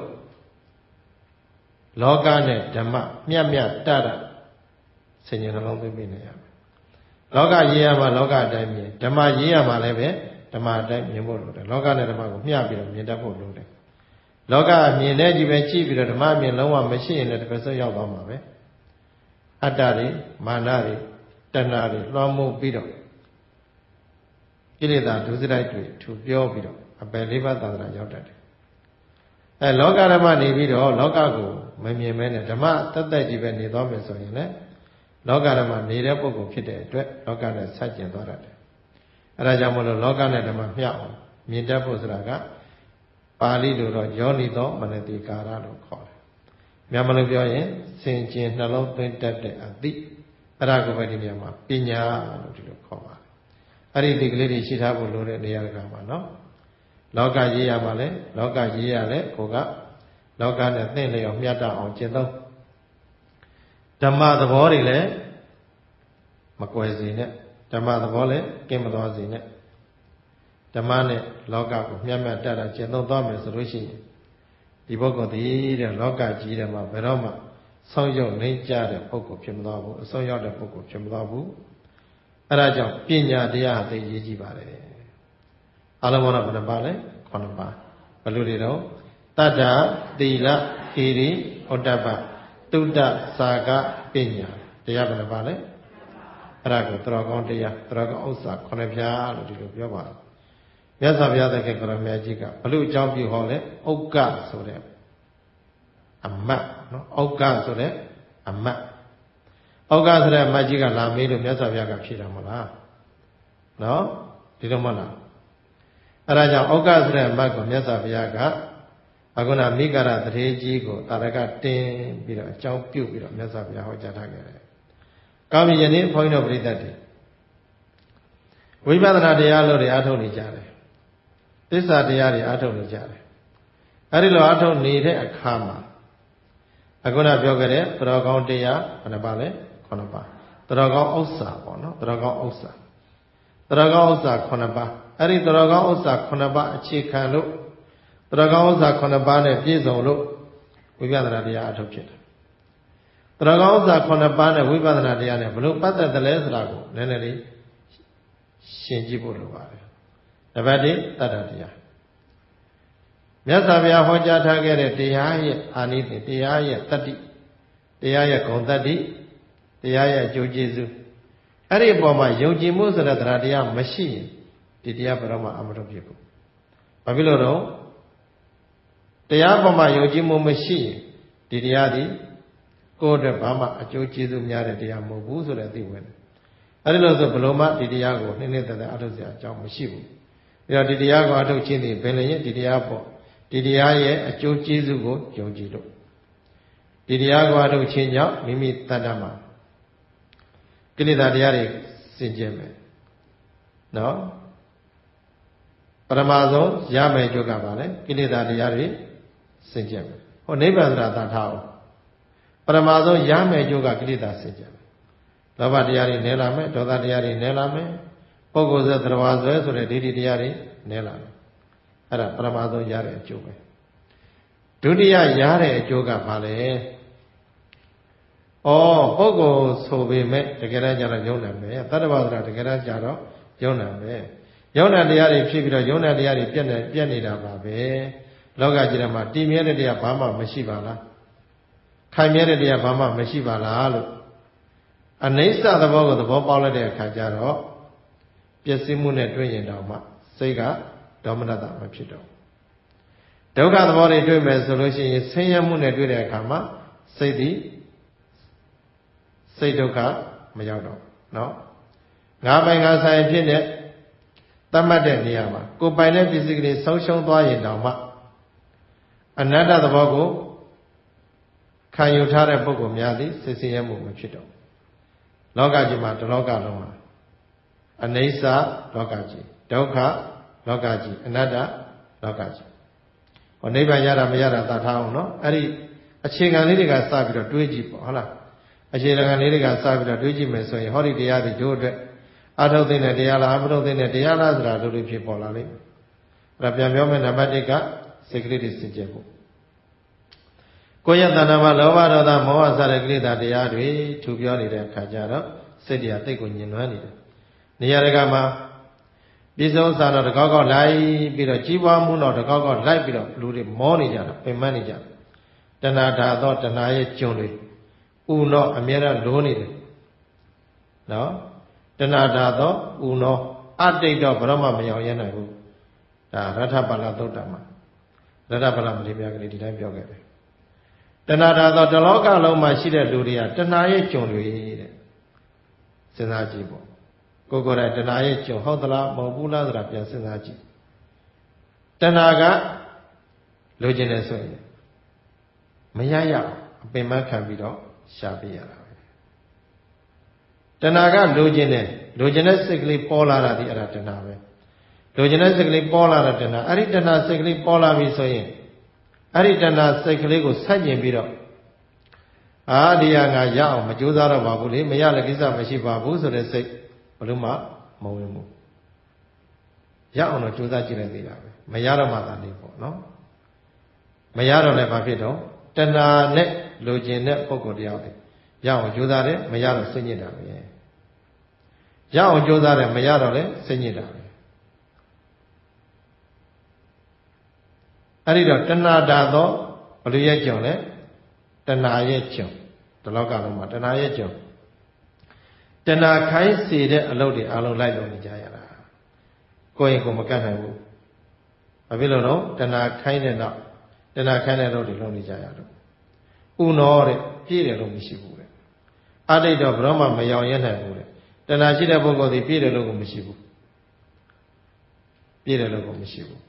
လောကနဲ့ဓမ္မမျှမျှတတဆင်ញံနှလုံးသွင်းနေရမယ်လောကရေးရမှာလောကအတိုင်းမြင်ဓမ္မရေးရမှာလည်းပဲဓမ္မအတိုင်းမြင်ဖို့လိုတယ်လောကနဲ့ဓမ္မကိုမျှပြီးတော့မြင်တတ်ဖို့လိုတယ်လောကမြင်တဲ့ကြီးပဲကြည့်ပြီးတော့ဓမ္မမြင်လုံးဝမရှိရင်လည်းတစ်ပတ်ဆက်ရောက်သွားမှာပဲအတ္တတွေမာနတွေတဏှာတွေလွှမ်းမိုးပြီးတော့ကိလေသာဒုစရိုက်တွေထူပြောပြီးတော့အပယ်လေးပါးသာသနာရောက်တတ်တယ်လောကဓမ္မနေပြီးတော့လောကကိုမမြင်မဲနဲ့ဓမ္မတက်တက်ကြီးပဲနေသွားမယ်ဆိုရင်လည်းလောကဓမ္မနေတဲ့ပုဂ္ဂိုလ်ဖြစ်တဲ့အတွက်လောကနဲ့ဆက်ကျင်သွားတတ်တယ်အဲဒါကြောင့်မလို့လောကနဲ့ဓမ္မမျှအောင်မြင်တတ်ဖို့ဆိုတာကပါဠိလိုတော့ယောနိသောမနတိကာရလို့ခေါ်တယ်မြန်မာလိုပြောရင်စင်ကျင်နှလုံးသွင်းတတ်တဲ့အသိအဲ့ဒါကိုပဲဒီနေရာမှာပညာလို့ဒီလိုခေါ်ပါတယ်အဲ့ဒီဒီကလေးတွေရှိထားဖို့လိုတဲ့နေရာကမှာနော်လောကရေးရမှာလဲလောကရေးရလဲကိုကလောကနဲ့သင့်လျော်မျှတအောင်ကျင့်သုံးဓမ္မသဘောတွေလည်းမကွယ်စေနဲ့ဓမ္မသဘောလည်းကင်းမသွားစေနဲ့ဓမ္မနဲ့လောကကိုမျှမျှတတကျင့်သုံးသွားမယ်ဆိုလို့ရှိရင်ဒီပုဂ္ဂိုလ်ဒီတဲ့လောကကြီးထဲမှာဘယ်တော့မှဆောင်းရုပ်နှိမ့်ကြတဲ့ပုဂ္ဂိုလ်ဖြစ်မသွားဘူးအဆုံးရောက်တဲ့ပုဂ္ဂိုလ်ဖြစ်မသွားဘူးအဲဒါကြောင့်ပညာတရားသိရေးကြည့်ပါလေအလုံးစုံတော့ဘယ်နှပါလဲ9ပါးဘယ်လိုတွေတော့တတ္တသီလဟိရိဩတ္တပတုဒ္ဒစာကပညာတရားဘယ်နှပါလဲအဲ့ဒါကိုသရကောင်းတရားသရကောင်းဥစ္စာ9ဖြာလို့ဒီလိုပြောပါတယ်မြတ်စွာဘုရားသခင်ကိုရမကြီးကဘလို့အကြောင်းပြုဟောလဲဥက္ကဆိုတဲ့အမတ်နော်ဥက္ကဆိုတဲ့အမတ်ဥက္ကဆိုတဲ့အမတ်ကြီးကလာမေးလို့မြတ်စွာဘုရားကဖြေတာမဟုတ်လားနော်ဒီလိုမဟုတ်လားအဲ့ဒါကြောင့်ဥက္ကဆိုတဲ့အမတ်ကိုမြတ်စွာဘုရားကအခုနမိဂရတထေကြီးကိုတာရကတင်ပြီးတော့အကြောင်းပြုပြီးတော့မြတ်စွာဘုရားဟောကြားထားခဲ့တယ်ကောင်းပြီယနေ့ဘုန်းကြီးတို့ပြိတ္တတွေဝိပဿနာတရားလို့တွေအားထုတ်နေကြတယ်သစ္စာတရားတွေအားထုတ်နေကြတယ်အဲဒီလိုအားထုတ်နေတဲ့အခါမှာအခုနပြောခဲ့တဲ့သရကောင်းတရားဘယ်နှပါလဲ9ပါးသရကောင်းဥစ္စာပေါ့နော်သရကောင်းဥစ္စာသရကောင်းဥစ္စာ9ပါးအဲဒီသရကောင်းဥစ္စာ9ပါးအခြေခံလို့သရကောင်းဥစ္စာ9ပါးနဲ့ပြည့်စုံလို့ဝိပဿနာတရားအားထုတ်ဖြစ်တယ်သရကောင်းဥစ္စာ9ပါးနဲ့ဝိပဿနာတရားနဲ့ဘလို့ပတ်သက်တယ်လဲဆိုတာကိုနည်းနည်းလေးရှင်းကြည့်ဖို့လိုပါတယ်နံပါတ်1တတ္တတရားမြတ်စွာဘုရားဟောကြားထားခဲ့တဲ့တရားရဲ့အာနိသင်တရားရဲ့တတ္တိတရားရဲ့ဂုဏ်တတ္တိတရားရဲ့အကျိုးကျေးဇူးအဲ့ဒီအပေါ်မှာယုံကြည်မှုဆိုတဲ့တရားတရားမရှိရင်ဒီတရားဘယ်တော့မှအမထုတ်ဖြစ်ဘူးဘာဖြစ်လို့တော့တရားပေါ်မှာယုံကြည်မှုမရှိရင်ဒီတရားဒီကိုယ့်အတွက်ဘာမှအကျိုးကျေးဇူးများတဲ့တရားမဟုတ်ဘူးဆိုတဲ့အသိဝင်တယ်အဲ့ဒီလိုဆိုဘလို့မှဒီတရားကိုနှိမ့်နှိမ့်သက်သက်အထုတ်စရာအကြောင်းမရှိဘူးပြီးတော့ဒီတရားကိုအထုတ်ခြင်းဒီဘယ်လည်းရင်ဒီတရားပေါ့ဒီတရားရဲ့အကျိုးကျေးဇူးကိုယုံကြည်လို့ဒီတရားကိုအထုတ်ခြင်းကြောင့်မိမိတဏ္ဍမှာကိလေသာတရားတွေစင်ကြယ်မယ်နော်ပရမဆုံးရမယ်ကြုတ်ကပါလေကိလေသာတရားတွေစင်ကြယ်မယ်ဟောနိဗ္ဗာန်ဆိုတာသာထားအောင်ပရမဆုံးရမယ်ကြုတ်ကကိလေသာစင်ကြယ်မယ်လောဘတရားတွေနည်းလာမယ်ဒေါသတရားတွေနည်းလာမယ်ပုဂ္ဂိုလ်ဆွဲသရဝါဆွဲဆိုတဲ့ဒိဋ္ဌိတရားတွေနည်းလာမယ်အဲ့ဒါပရမဆုံးရတဲ့အကျိုးပဲဒုတိယရတဲ့အကျိုးကဘာလဲပုဂ္ဂိုလ်ဆိုပေမဲ့တကယ်တမ်းကျတော့ယုံနာပဲတတ္တဝါဆိုတာတကယ်တမ်းကျတော့ယုံနာပဲယုံနာတရားတွေဖြစ်ပြီးတော့ယုံနာတရားတွေပြက်နေတာပါပဲလောကကြီးထဲမှာတည်မြဲတဲ့တရားဘာမှမရှိပါလားခိုင်မြဲတဲ့တရားဘာမှမရှိပါလားလို့အနိစ္စသဘောကိုသဘောပေါက်လိုက်တဲ့အခါကျတော့ပျက်စီးမှုနဲ့တွေ့ရင်တောင်မှစိတ်ကဒေါမနတမဖြစ်တော့ဒုက္ခသဘောတွေတွေ့မယ်ဆိုလို့ရှိရင်ဆင်းရဲမှုနဲ့တွေ့တဲ့အခါမှာစိတ်ဒုက္ခမရောက်တော့เนาะငါပိုင်ငါဆိုင်ဖြစ်တဲ့တတ်မှတ်တဲ့နေရာမှာကိုယ်ပိုင်တဲ့ပစ္စည်းကလေးဆုံးရှုံးသွားရင်တောင်မှအနတ္တသဘောကိုခံယူထားတဲ့ပုဂ္ဂိုလ်များသည်စိတ်ဆင်းရဲမှုမဖြစ်တော့လောကကြီးမှာတလောကလုံးဟာအနိစ္စလောကကြီးဒုက္ခလောကကြီးအနတ္တလောကကြီးဟောနိဗ္ဗာန်ရတာမရတာသတ်ထားအောင်နော်အဲ့ဒီအခြေခံလေးတွေကစပြီးတော့တွေးကြည့်ပေါ့ဟုတ်လားအခြေခံလေးတွေကစပြီးတော့တွေးကြည့်မယ်ဆိုရင်ဟောဒီတရားတွေတို့အတွက်အထုတ်သိတဲ့တရားလားအမထုတ်သိတဲ့တရားလားဆိုတာတို့လိုဖြစ်ပေါ်လာလိမ့်မယ်အဲ့ဒါပြန်ပြောမယ်နံပါတ်1ကစိတ်ကလေးတွေစင်ကြယ်ဖို့ကိုယ့်ရဲ့တဏ္ဍာမှာလောဘဒေါသမောဟစတဲ့ကိလေသာတရားတွေထူပြောနေတဲ့အခါကျတော့စိတ်တရားတိတ်ကိုညင်နွမ်းနေတယ်နေရာတကာမှာပြည်စုံစာတော့တကောက်ကောက်လိုက်ပြီးတော့ကြီးပွားမှုတော့တကောက်ကောက်လိုက်ပြီးတော့လူတွေမောနေကြတာပင်ပန်းနေကြတယ်တဏှာဓာတ်တော့တဏှာရဲ့ကျုံတွေဥတော့အမြဲတမ်းလိုးနေတယ်နော်တဏှာဓာတ်တော့ဥတော့အတိတ်တော့ဘယ်တော့မှမရောက်ရနိုင်ဘူးဒါရထပါဠသုတ်တံမှာရထပါဠမထေရကလေးဒီတိုင်းပြောခဲ့တယ်တဏှာဓာတ်တလောကလုံးမှာရှိတဲ့လူတွေကတဏှာရဲ့ကြုံတွေတဲ့စဉ်းစားကြည့်ပေါ့ကိုယ်တိုင်တဏှာရဲ့ကြုံဟုတ်သလားမဟုတ်ဘူးလားဆိုတာပြန်စဉ်းစားကြည့်တဏှာကလိုချင်တယ်ဆိုရင်မရရအပင်ပန်းခံပြီးတော့ရှားပြရတာပဲတဏှာကလိုချင်တယ်လိုချင်တဲ့စိတ်ကလေးပေါ်လာတာဒီအဲ့ဒါတဏှာပဲလိုချင်တဲ့စိတ်ကလေးပေါ်လာတာတဏှာအဲ့ဒီတဏှာစိတ်ကလေးပေါ်လာပြီဆိုရင်အဲ့ဒီတဏှာစိတ်ကလေးကိုဆန့်ကျင်ပြီးတော့ဒီဟာငါရအောင်မကြိုးစားတော့ပါဘူးလေမရလည်းကိစ္စမရှိပါဘူးဆိုတဲ့စိတ်ဘလို့မှမဝင်ဘူးရအောင်တော့ကြိုးစားကြည့်လိုက်သေးတာပဲမရတော့မှသာနေပေါ့နော်မရတော့လည်းဘာဖြစ်တော့တဏှာနဲ့လိုချင်တဲ့ပုဂ္ဂိုလ်တယောက်တွေရအောင်ကြိုးစားတယ်မရတော့စိတ်ညစ်တာပဲရအောင်ကြိုးစားတယ်မရတော့လည်းစိတ်ညစ်တာပဲအဲ့ဒီတော့တဏှာဓာတ်တော့ဘယ်လိုရဲ့ကြုံလဲတဏှာရဲ့ကြုံဒီလောကလုံးမှာတဏှာရဲ့ကြုံတဏှာခိုင်းစေတဲ့အလုပ်တွေအလုံးလိုက်လို့နေကြရတာကိုယ်ရင်ကိုမကတ်နိုင်ဘူးဘာဖြစ်လို့လဲတဏှာခိုင်းတဲ့တော့တဏှာခိုင်းတဲ့လုပ်တွေလုပ်နေကြရတော့ဥနောတဲ့ပြည့်တယ်လို့မရှိဘူးတဲ့အတိတ်တော့ဘယ်တော့မှမရောင်ရဲနိုင်ဘူးတဲ့တဏှာရှိတဲ့ပုဂ္ဂိုလ်ဒီပြည့်တယ်လို့ကိုမရှိဘူးပြည့်တယ်လို့ကိုမရှိဘူး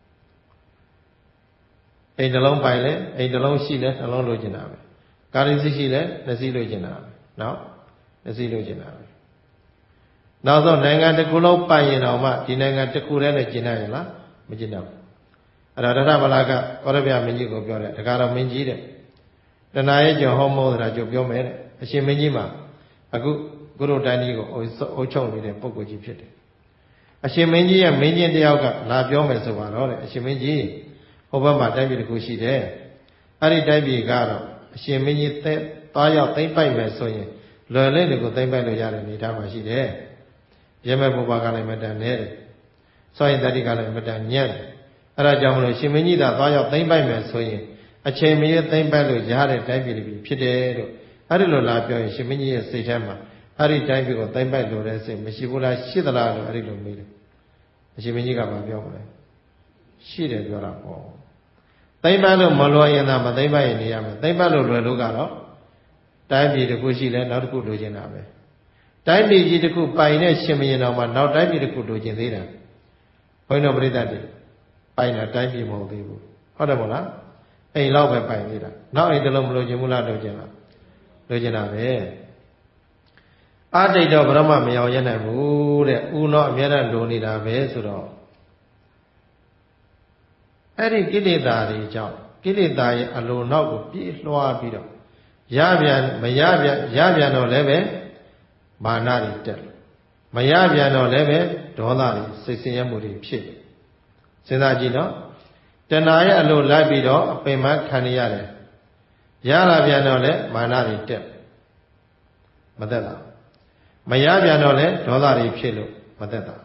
အိမ်တစ်လုံးပိုင်လဲအိမ်တစ်လုံးရှိလဲနှလုံးလိုချင်တာပဲကားစီးရှိလဲနှစ်စီးလိုချင်တာပဲနော်နှစ်စီးလိုချင်တာပဲနောက်ဆုံးနိုင်ငံတစ်ခုလုံးပိုင်ရင်တော့မှဒီနိုင်ငံတစ်ခုတည်းနဲ့ကျင်နိုင်ရလားမကျင်တော့ဘူးအဲ့ဒါရထဗလာကကောရဗျမင်းကြီးကိုပြောတယ်တခါတော့မင်းကြီးတဲ့တဏှာရဲ့ကြောင့်ဟောမောတာကြိုပြောမယ်တဲ့အရှင်မင်းကြီးမှာအခုကုရုတိုင်းကြီးကိုအုပ်ချုပ်နေတဲ့ပုဂ္ဂိုလ်ကြီးဖြစ်တယ်အရှင်မင်းကြီးရဲ့မင်းကြီးတယောက်ကလာပြောမယ်ဆိုပါတော့တဲ့အရှင်မင်းကြီးဟိုဘက်မှာတိုင်းပြည်တစ်ခုရှိတယ်အဲ့ဒီတိုင်းပြည်ကတော့အရှင်မင်းကြီးသားရောက်သိမ့်ပိုက်မယ်ဆိုရင်လွယ်လေးတွေကိုသိမ့်ပိုက်လို့ရတဲ့အနေအထားမှာရှိတယ်ရဲမဲ့ဘုရားကလည်းမတန်နဲ့တယ်စောရင်တတိကလည်းမတန်ညံ့တယ်အဲ့ဒါကြောင့်မလို့ရှင်မင်းကြီးသာသားရောက်သိမ့်ပိုက်မယ်ဆိုရင်အချိန်မရွေးသိမ့်ပိုက်လို့ရတဲ့တိုင်းပြည်တွေဖြစ်တယ်လို့အဲ့ဒီလိုလာပြောရင်ရှင်မင်းကြီးရဲ့စိတ်ထဲမှာအဲ့ဒီတိုင်းပြည်ကိုသိမ့်ပိုက်လို့တဲ့စိတ်မရှိဘူးလားရှိသလားလို့အဲ့ဒီလိုမေးတယ်အရှင်မင်းကြီးကမပြောဘူးလေရှိတယ်ပြောတာပေါ့သိမ့်ပိုက်လို့မလွယ်ရင်သာမသိမ့်ပိုက်ရင်နေရမယ်သိမ့်ပိုက်လို့လွယ်လို့ကတော့တိုင်းပြည်တစ်ခုရှိလဲနောက်တစ်ခုလိုချင်တာပဲတိုင်းပြည်ကြီးတစ်ခုပိုင်တဲ့ရှင်မင်းတော်မှာနောက်တိုင်းပြည်တစ်ခုလိုချင်သေးတာဘုန်းတော်ပရိသတ်တွေပိုင်တာတိုင်းပြည်မဟုတ်သေးဘူးဟုတ်တယ်မို့လားအိမ်လောက်ပဲပိုင်သေးတာနောက်အိမ်တစ်လုံးမလိုချင်ဘူးလားလိုချင်လားလိုချင်တာပဲအတိတ်တော့ဘယ်တော့မှမရောက်ရနိုင်ဘူးတဲ့ဥနောအများနဲ့လိုနေတာပဲဆိုတော့အဲ့ဒီကိလေသာတွေကြောင့်ကိလေသာရဲ့အလိုနောက်ကိုပြေးလွှားပြီးတော့ရပြန်မရပြန်ရပြန်တော့လည်းပဲမာနတွေတက်လို့မရပြန်တော့လည်းပဲဒေါသတွေစိတ်ဆင်းရဲမှုတွေဖြစ်စဉ်းစားကြည့်နော်တဏှာရဲ့အလိုလိုက်ပြီးတော့အပင်ပန်းခံရရတယ်ရလာပြန်တော့လည်းမာနတွေတက်မသက်တာမရပြန်တော့လည်းဒေါသတွေဖြစ်လို့မသက်တာ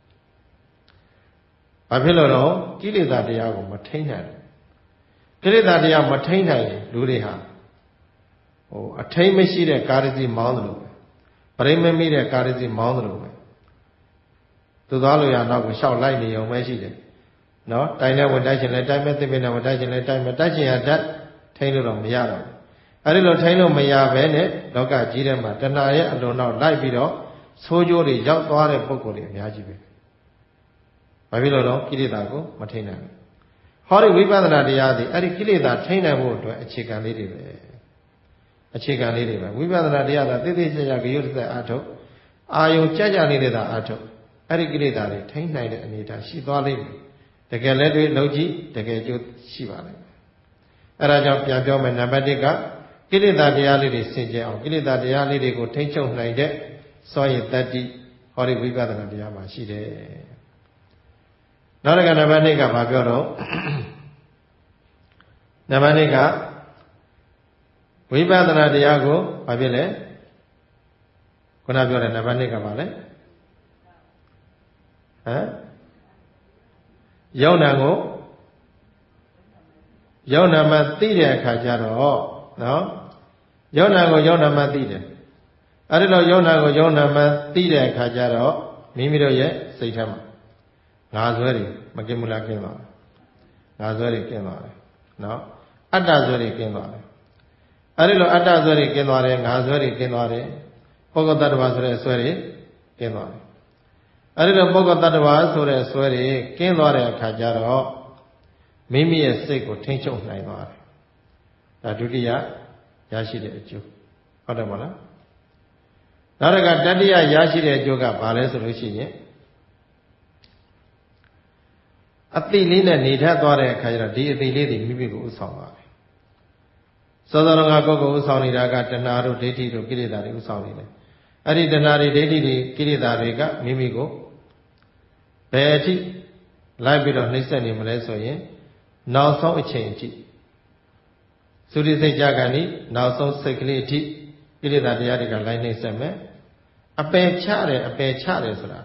ဘာဖြစ်လို့တော့ကိလေသာတရားကိုမထိန်းနိုင်ဘူးကိလေသာတရားမထိန်းနိုင်ရင်လူတွေဟာအထိန်းမရှိတဲ့ကာရစီမောင်းတယ်လို့ပရိမမိတဲ့ကာရစီမောင်းတယ်လို့ပဲသူသွားလို့ရနောက်ကိုရှောက်လိုက်နေုံပဲရှိတယ်နော်တိုင်နဲ့ဝင်တိုက်ချင်လဲတိုက်မဲ့သိပင်နဲ့ဝင်တိုက်ချင်လဲတိုက်မဲ့တိုက်ချင်ရတတ်ထိန်းလို့တော့မရတော့ဘူးအဲဒီလိုထိန်းလို့မရဘဲနဲ့လောကကြီးထဲမှာတဏှာရဲ့အလိုနောက်လိုက်ပြီးတော့ဆိုးကျိုးတွေရောက်သွားတဲ့ပုံကိုယ်တွေအများကြီးပဲဘာဖြစ်လို့တော့ကိလေသာကိုမထိန်းနိုင်ဘူးဟောဒီဝိပဿနာတရားသည်အဲ့ဒီကိလေသာထိန်းနိုင်ဖို့အတွက်အခြေခံလေးတွေပဲအခြေခံလေးတွေပဲဝိပဿနာတရားကသိသိချာချာဂရုတစိုက်အားထုတ်အာယုံကြကြလေးတွေသာအားထုတ်အဲ့ဒီကိလေသာတွေထိန်းနိုင်တဲ့အနေအထားရှိသွားလိမ့်မယ်တကယ်လည်းတွေလုံးကြည့်တကယ်ကျိုးရှိပါလိမ့်မယ်အဲ့ဒါကြောင့်ပြန်ပြောမယ်နံပါတ်1ကကိလေသာတရားလေးတွေစင်ကြယ်အောင်ကိလေသာတရားလေးတွေကိုထိန်းချုပ်နိုင်တဲ့စောရတတ္တိဟောဒီဝိပဿနာတရားမှာရှိတယ်နောက်တစ်ခါနံပါတ်2ကဘာပြောတော့နံပါတ်2ကဝိပဿနာတရားကိုဘာဖြစ်လဲခုနပြောတဲ့နံပါတ်2ကဘာလဲယုံနာကိုယုံနာမှသိတဲ့အခါကျတော့နော်ယုံနာကိုယုံနာမှသိတယ်အဲ့ဒီလိုယုံနာကိုယုံနာမှသိတဲ့အခါကျတော့မိမိတို့ရဲ့စိတ်ထဲမှာ ngã rồi đi mà cái mula kinh đó ngã rồi đi kinh đó nó atta rồi đi kinh đó ở đây là atta rồi đi kinh đó đấy ngã rồi đi kinh đó đấy bố có tát vào rồi đi kinh đó ở đây là bố có tát vào rồi đi kinh đó đấy khai ra đó mimiရဲ့စိတ်ကိုထိန်းချုပ်နိုင်သွားတယ်ဒါဒုတိယရရှိတဲ့အကျိုးဟုတ်တယ်မလားနောက်တစ်ခါတတိယရရှိတဲ့အကျိုးကဘာလဲဆိုလို့ရှိရင်အတိလေးနဲ့နေထပ်သွားတဲ့အခါကျတော့ဒီအတိလေးတွေမိမိကိုဥဆောင်ပါတယ်စောစောကကိုယ်ကိုဥဆောင်နေတာကတဏှာတို့ဒိဋ္ဌိတို့ကိလေသာတွေဥဆောင်နေတယ်အဲ့ဒီတဏှာတွေဒိဋ္ဌိတွေကိလေသာတွေကမိမိကိုဘယ်အထိလိုက်ပြီးတော့နှိမ့်ဆက်နေမလဲဆိုရင်နောက်ဆုံးအချိန်အထိသုရိစိတ်ကြကနေနောက်ဆုံးစိတ်ကလေးအထိကိလေသာတရားတွေကလိုက်နှိမ့်ဆက်မယ်အပယ်ချတယ်ဆိုတာ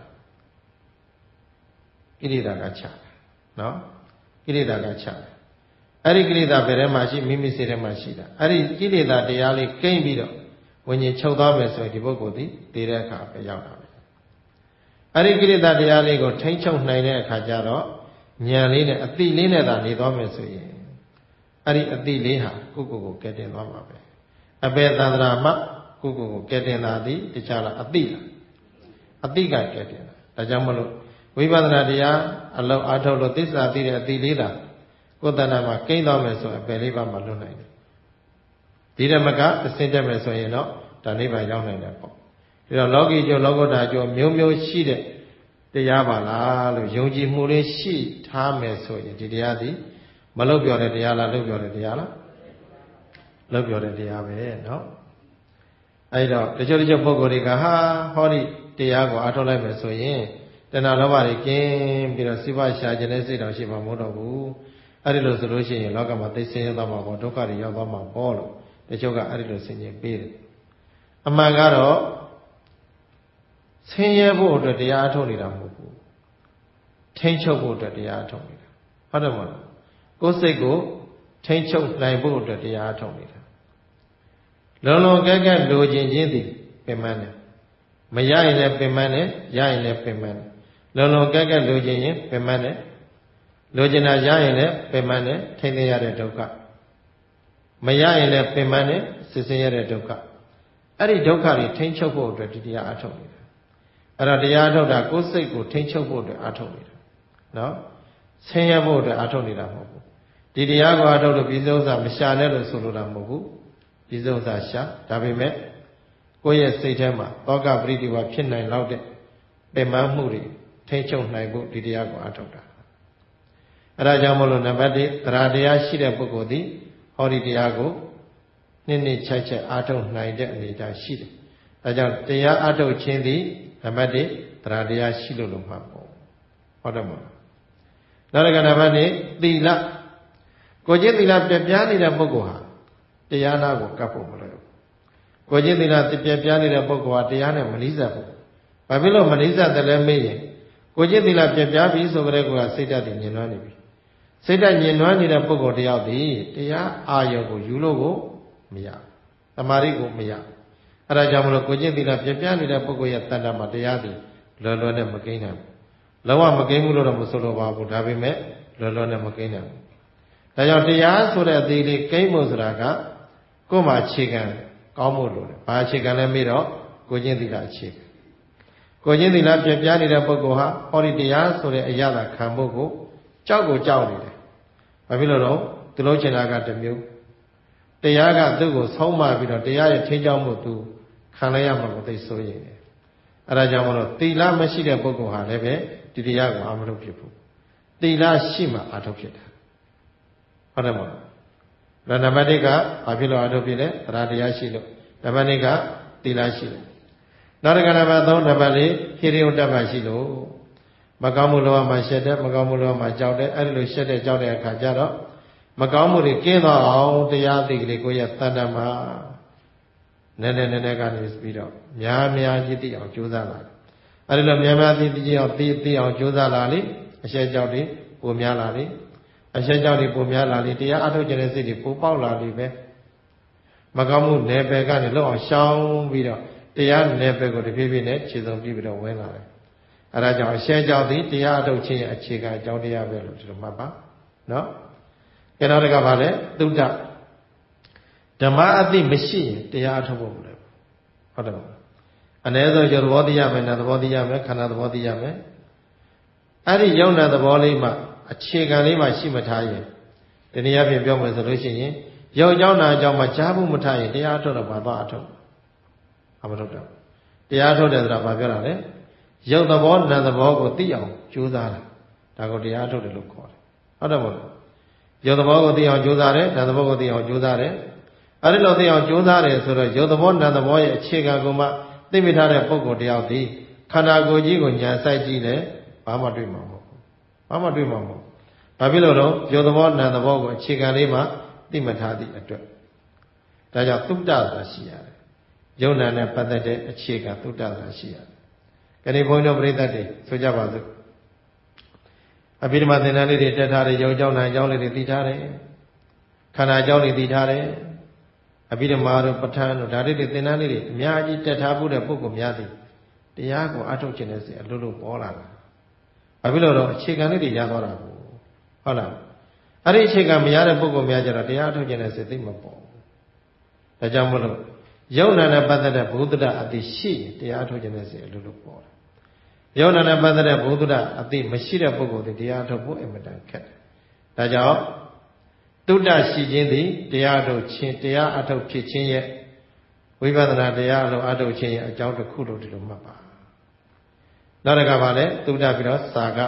ကိလေသာကချတယ်နော်ကိလေသာကချတယ်အဲ့ဒီကိလေသာဘယ်ထဲမှာရှိမိမိစိတ်ထဲမှာရှိတာအဲ့ဒီကိလေသာတရားလေးကိမ့်ပြီးတော့ဝิญဉ်ချုပ်သွားမယ်ဆိုရင်ဒီပုဂ္ဂိုလ်ဒီတည်တဲ့အခါပဲရောက်တာပဲအဲ့ဒီကိလေသာတရားလေးကိုထိမ့်ချုပ်နိုင်တဲ့အခါကျတော့ဉာဏ်လေးနဲ့အတိလေးနဲ့သာနေသွားမယ်ဆိုရင်အဲ့ဒီအတိလေးဟာကိုယ့်ကိုယ်ကိုကဲတင်သွားမှာပဲအပေသန္တရာမှကိုယ့်ကိုယ်ကိုကဲတင်တာဒီတခြားလားအတိကကဲတင်တာဒါကြောင့်မလို့ဝိပဿနာတရားအလုံးအားထုတ်လို့သစ္စာသိတဲ့အတိလေးသာကိုယ်တဏ္ဍာမှာကိန်းသွားမယ်ဆိုအပေလေးပါမှလွတ်နိုင်တယ်ဒီဓမ္မကအစင်တက်မယ်ဆိုရင်တော့ဒါနိဗ္ဗာန်ရောက်နိုင်တယ်ပေါ့ဒါတော့လောကီကျိုးလောကုတ္တရာကျိုးမျိုးမျိုးရှိတဲ့တရားပါလားလို့ယုံကြည်မှုလေးရှိထားမယ်ဆိုရင်ဒီတရားသည်မလုတ်ပြောတဲ့တရားလားလုတ်ပြောတဲ့တရားလားလုတ်ပြောတဲ့တရားပဲเนาะအဲ့တော့တချို့ပုဂ္ဂိုလ်တွေကဟာဟောဒီတရားကိုအားထုတ်လိုက်မယ်ဆိုရင်တဏှာလောဘတွေကင်းပြီးတော့စိဘရှာခြင်းတဲ့စိတ်တော်ရှိမှာမဟုတ်တော့ဘူးအဲ့ဒီလိုဆိုလို့ရှိရင်လောကမှာသိဆင်းရဲသွားမှာပေါ့ဒုက္ခတွေရောက်သွားမှာပေါ့လို့တချို့ကအဲ့ဒီလိုဆင်ခြင်ပေးတယ်အမှန်ကတော့ဆင်းရဲဖို့အတွက်တရားအထုတ်နေတာမဟုတ်ဘူးထိမ့်ချုပ်ဖို့အတွက်တရားအထုတ်နေတာဟုတ်တယ်မဟုတ်လားကိုယ်စိတ်ကိုထိမ့်ချုပ်နိုင်ဖို့အတွက်တရားအထုတ်နေတာလုံလုံကဲကဲလိုချင်ခြင်းသည်ပင်ပန်းတယ်မရရင်လည်းပင်ပန်းတယ်ရရင်လည်းပင်ပန်းတယ်လုံလုံကဲကဲလိုချင်ရင်ပင်ပန်းတယ်လိုချင်တာရရင်လည်းပင်ပန်းတယ်ထိမ့်သိရတဲ့ဒုက္ခမရရင်လည်းပင်ပန်းတယ်စစ်ဆင်းရတဲ့ဒုက္ခအဲ့ဒီဒုက္ခတွေထိမ့်ချုပ်ဖို့အတွက်ဒီတရားအထုတ်နေတာအဲ့တော့တရားထုတ်တာကိုယ်စိတ်ကိုထိမ့်ချုပ်ဖို့အတွက်အထုတ်နေတာနော်ဆင်းရဲဖို့အတွက်အထုတ်နေတာမဟုတ်ဘူးဒီတရားကိုအထုတ်လို့ပြည်စုံစာမရှာနဲ့လို့ဆိုလိုတာမဟုတ်ဘူးပြည်စုံစာရှာဒါပေမဲ့ကိုယ့်ရဲ့စိတ်ထဲမှာသောကပရိဒီဝါဖြစ်နိုင်လောက်တဲ့ပင်ပန်းမှုတွေထိမ့်ချုပ်နိုင်ဖို့ဒီတရားကိုအထုတ်တာအဲ့ဒါကြောင့်မလို့နံပါတ်1တရားတရားရှိတဲ့ပုဂ္ဂိုလ်သည်ဟောဒီတရားကိုနှစ်ချိုက်အထုတ်နိုင်တဲ့အနေအထားရှိတယ်ဒါကြောင့်တရားအထုတ်ခြင်းသည်နံပါတ်1တရားတရားရှိလို့လို့မှာပေါ့ဟုတ်တယ်မဟုတ်နောက်တစ်ခါနံပါတ်2သီလကိုကျင့်သီလပြပြားနေတဲ့ပုဂ္ဂိုလ်ဟာတရားနာကိုကပ်ဖို့မလွယ်ဘူးကိုကျင့်သီလပြပြားနေတဲ့ပုဂ္ဂိုလ်ဟာတရားနဲ့မနှိစပ်ဘူးဘာဖြစ်လို့မနှိစပ်တယ်လဲမေးရင်ကိုကျင့်သီလပြပြားပြီဆိုကြတဲ့ကောစိတ်ဓာတ်ညင်နွမ်းနေပြီစိတ်ဓာတ်ညင်နွမ်းနေတဲ့ပုဂ္ဂိုလ်တယောက်ဒီတရားအာရုံကိုယူလို့ကိုမရသမာဓိကိုမရအဲ့ဒါကြောင့်မလို့ကိုကျင့်သီလပြပြားနေတဲ့ပုဂ္ဂိုလ်ရဲ့တဏ္ဍာမှာတရားသည်လွယ်လွယ်နဲ့မကိန်းနိုင်ဘူးလုံးဝမကိန်းဘူးလို့တော့မဆိုလိုပါဘူးဒါပေမဲ့လွယ်လွယ်နဲ့မကိန်းနိုင်ဘူးဒါကြောင့်တရားဆိုတဲ့အသေးလေးကိန်းဖို့ဆိုတာကကိုယ်မှာအခြေခံကောင်းဖို့လိုတယ်ဘာအခြေခံလဲမေးတော့ကိုကျင့်သီလအခြေခံကိုကျင့်သီလပြပြားနေတဲ့ပုဂ္ဂိုလ်ဟာဟောဒီတရားဆိုတဲ့အရာသာခံဖို့ကိုကြောက်နေတယ်ဘာဖြစ်လို့တော့သူလုံးချင်တာကတစ်မျိုးတရားကသူ့ကိုဆုံးမပြီးတော့တရားရဲ့ထိန်းကျောင်းမှုသူခံလိုက်ရမှာကိုသိစိုးရိမ်တယ်အဲ့ဒါကြောင့်မလို့သီလမရှိတဲ့ပုဂ္ဂိုလ်ဟာလည်းပဲဒီတရားကိုအာမထုတ်ဖြစ်ဘူးသီလရှိမှအာထုတ်ဖြစ်တာဟုတ်တယ်မဟုတ်နံပါတ်1ကဘာဖြစ်လို့အာထုတ်ဖြစ်လဲတရားတရားရှိလို့နံပါတ်2ကသီလရှိလို့နောက်တစ်ခါနံပါတ်3နံပါတ်4ဟိရိယတ္တမရှိလို့မကောင်းမှုလောကမှာရှက်တယ်မကောင်းမှုလောကမှာကြောက်တယ်အဲ့ဒီလိုရှက်တဲ့ကြောက်တဲ့အခါကျတော့မကောင်းမှုတွေကင်းသွားအောင်တရားသိကလေးကိုရဲ့တဏ္ဍာမှာနည်းနည်းကနေပြီးတော့များကြီးသိအောင်ကြိုးစားလာတယ်အဲ့ဒီလိုများသိအောင်သိအောင်ကြိုးစားလာလေအရှက်ကြောက်တွေပိုများလာလေအရှက်ကြောက်တွေပိုများလာလေတရားအထုတ်ခြင်းတဲ့စိတ်တွေပိုပေါက်လာလေပဲမကောင်းမှုနယ်ပယ်ကနေလောက်အောင်ရှောင်ပြီးတော့တရားနယ်ပယ်ကိုတဖြည်းဖြည်းနဲ့ခြေစုံပြီးတော့ဝင်လာတယ်အဲ့ဒါကြောင့်အရှင်းကြောင့်ဒီတရားအထုတ်ခြင်းရဲ့အခြေခံအကြောင်းတရားပဲလို့ဒီလိုမှတ်ပါနော်။အဲ့တော့တကဘာလဲသုဒ္ဓဓမ္မအသိမရှိရင်တရားအထုတ်ဖို့မလွယ်ဘူးဟုတ်တယ်မလား။အ ਨੇ ဆိုရုပ်သဘောသိရမယ်နာမ်သဘောသိရမယ်ခန္ဓာသဘောသိရမယ်။အဲ့ဒီယုံနာသဘောလေးမှအခြေခံလေးမှရှိမထားရင်ဒီနည်းအားဖြင့်ပြောမယ်ဆိုလို့ရှိရင်ရုပ်အကြောင်းနာအကြောင်းမှကြားဖို့မထားရင်တရားအထုတ်တော့ဘာသွားအထုတ်မထုတ်တော့တရားထုတ်တယ်ဆိုတာဘာပြောတာလဲရုပ်သဘောနာမ်သဘောကိုသိအောင်ကြိုးစားတာဒါကိုတရားထုတ်တယ်လို့ခေါ်တယ်ဟုတ်တယ်မဟုတ်ရုပ်သဘောကိုသိအောင်ကြိုးစားတယ်နာမ်သဘောကိုသိအောင်ကြိုးစားတယ်အဲ့ဒီလိုသိအောင်ကြိုးစားတယ်ဆိုတော့ရုပ်သဘောနာမ်သဘောရဲ့အခြေခံကိုမှသိမိထားတဲ့ပုဂ္ဂိုလ်တယောက်ဒီခန္ဓာကိုယ်ကြီးကိုညာဆိုင်ကြည့်လဲဘာမှတွေ့မှာမဟုတ်ဘူးဘာမှတွေ့မှာမဟုတ်ဘာဖြစ်လို့တော့ရုပ်သဘောနာမ်သဘောကိုအခြေခံလေးမှသိမှထားသည့်အတွက်ဒါကြောင့်သုတ္တဆိုတာရှိရတယ်ယုံနာနဲ့ပတ်သက်တဲ့အခြေခံသုတ္တဆိုတာရှိရတယ်ခဏဘုန်းတော်ပြိဿတ်တွေဆိုကြပါစို့အဘိဓမ္မာသင်္นานလေးတွေတက်ထားတယ်ရုပ်အကြောင်းနာမ်အကြောင်းလေးတွေသိထားတယ်ခန္ဓာအကြောင်းတွေသိထားတယ်အဘိဓမ္မာတို့ပဋ္ဌာန်းတို့ဒါတွေသင်္นานလေးတွေအများကြီးတက်ထားဖို့တဲ့ပုဂ္ဂိုလ်များသည်တရားကိုအထုတ်ခြင်းနဲ့စိတ်အလိုလိုပေါ်လာတာဘာဖြစ်လို့တော့အခြေခံလေးတွေရသွားတာကိုဟုတ်လားအဲ့ဒီအခြေခံမရတဲ့ပုဂ္ဂိုလ်များကြတော့တရားအထုတ်ခြင်းနဲ့စိတ်သိမပေါ်ဘူးဒါကြောင့်မို့လို့ယုံနာနဲ့ပတ်သက်တဲ့ဘုဒ္ဓတအသိရှိတရားအထုတ်ခြင်းနဲ့စိတ်အလိုလိုပေါ်တယ်ယုံနာနဲ့ပတ်သက်တဲ့ဘုဒ္ဓတအသိမရှိတဲ့ပုဂ္ဂိုလ်တွေတရားအထုတ်ဖို့အင်မတန်ခက်တယ်ဒါကြောင့်သုတ္တရှိခြင်းသည်တရားအထုတ်ခြင်းတရားအထုတ်ဖြစ်ခြင်းရဲ့ဝိပဿနာတရားအလုံးအထုတ်ခြင်းရဲ့အကြောင်းတစ်ခုလို့ဒီလိုမှတ်ပါနောက်တစ်ခါပါလဲသုတ္တပြီးတော့စာက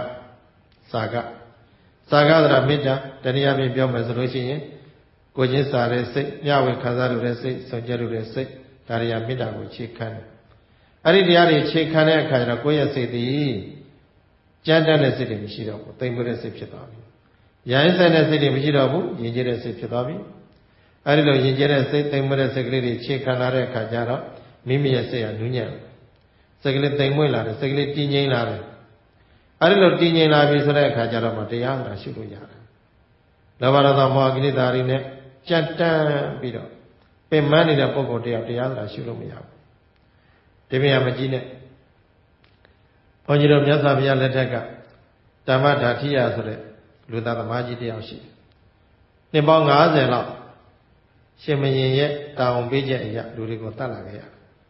ဆိုတာမေတ္တာတနည်းအားဖြင့်ပြောမယ်ဆိုလို့ရှိရင်ကိုယ်ချင်းစာတဲ့စိတ်ညဝေခံစားလို့တဲ့စိတ်ဆွကြလို့တဲ့စိတ်ဒါတွေကမေတ္တာကိုခြေခံတယ်အဲ့ဒီတရားတွေခြေခံတဲ့အခါကျတော့ကိုယ့်ရဲ့စိတ်သည်ကြမ်းတမ်းတဲ့စိတ်တွေမရှိတော့ဘူးတိမ်မွေးတဲ့စိတ်ဖြစ်သွားပြီရိုင်းဆိုင်တဲ့စိတ်တွေမရှိတော့ဘူးယဉ်ကျေးတဲ့စိတ်ဖြစ်သွားပြီအဲ့ဒီလိုယဉ်ကျေးတဲ့စိတ်တိမ်မွေးတဲ့စိတ်ကလေးတွေခြေခံလာတဲ့အခါကျတော့မိမိရဲ့စိတ်ကနူးညံ့စိတ်ကလေးတိမ်မွေးလာတယ်စိတ်ကလေးတည်ငြိမ်လာတယ်အဲ့ဒီလိုတည်ငြိမ်လာပြီဆိုတဲ့အခါကျတော့မှတရားဆိုတာရှုလို့ရတယ်လောဘဒေါသမောဟကိလေသာတွေနဲ့ကြံ့တန်းပြီးတော့ပင်ပန်းနေတဲ့ပုဂ္ဂိုလ်တယောက်တရားဆိုတာရှုလို့မရဘူးဒီမြတ်မကြီးနဲ့ဘုန်းကြီးတို့မြတ်စွာဘုရားလက်ထက်ကဓမ္မဓာတိယဆိုတဲ့လူသားသမားကြီးတယောက်ရှိတယ်နှစ်ပေါင်း90လောက်ရှင်မင်းရဲ့တာဝန်ပေးချက်အရာလူတွေကိုတတ်လာခဲ့ရတယ်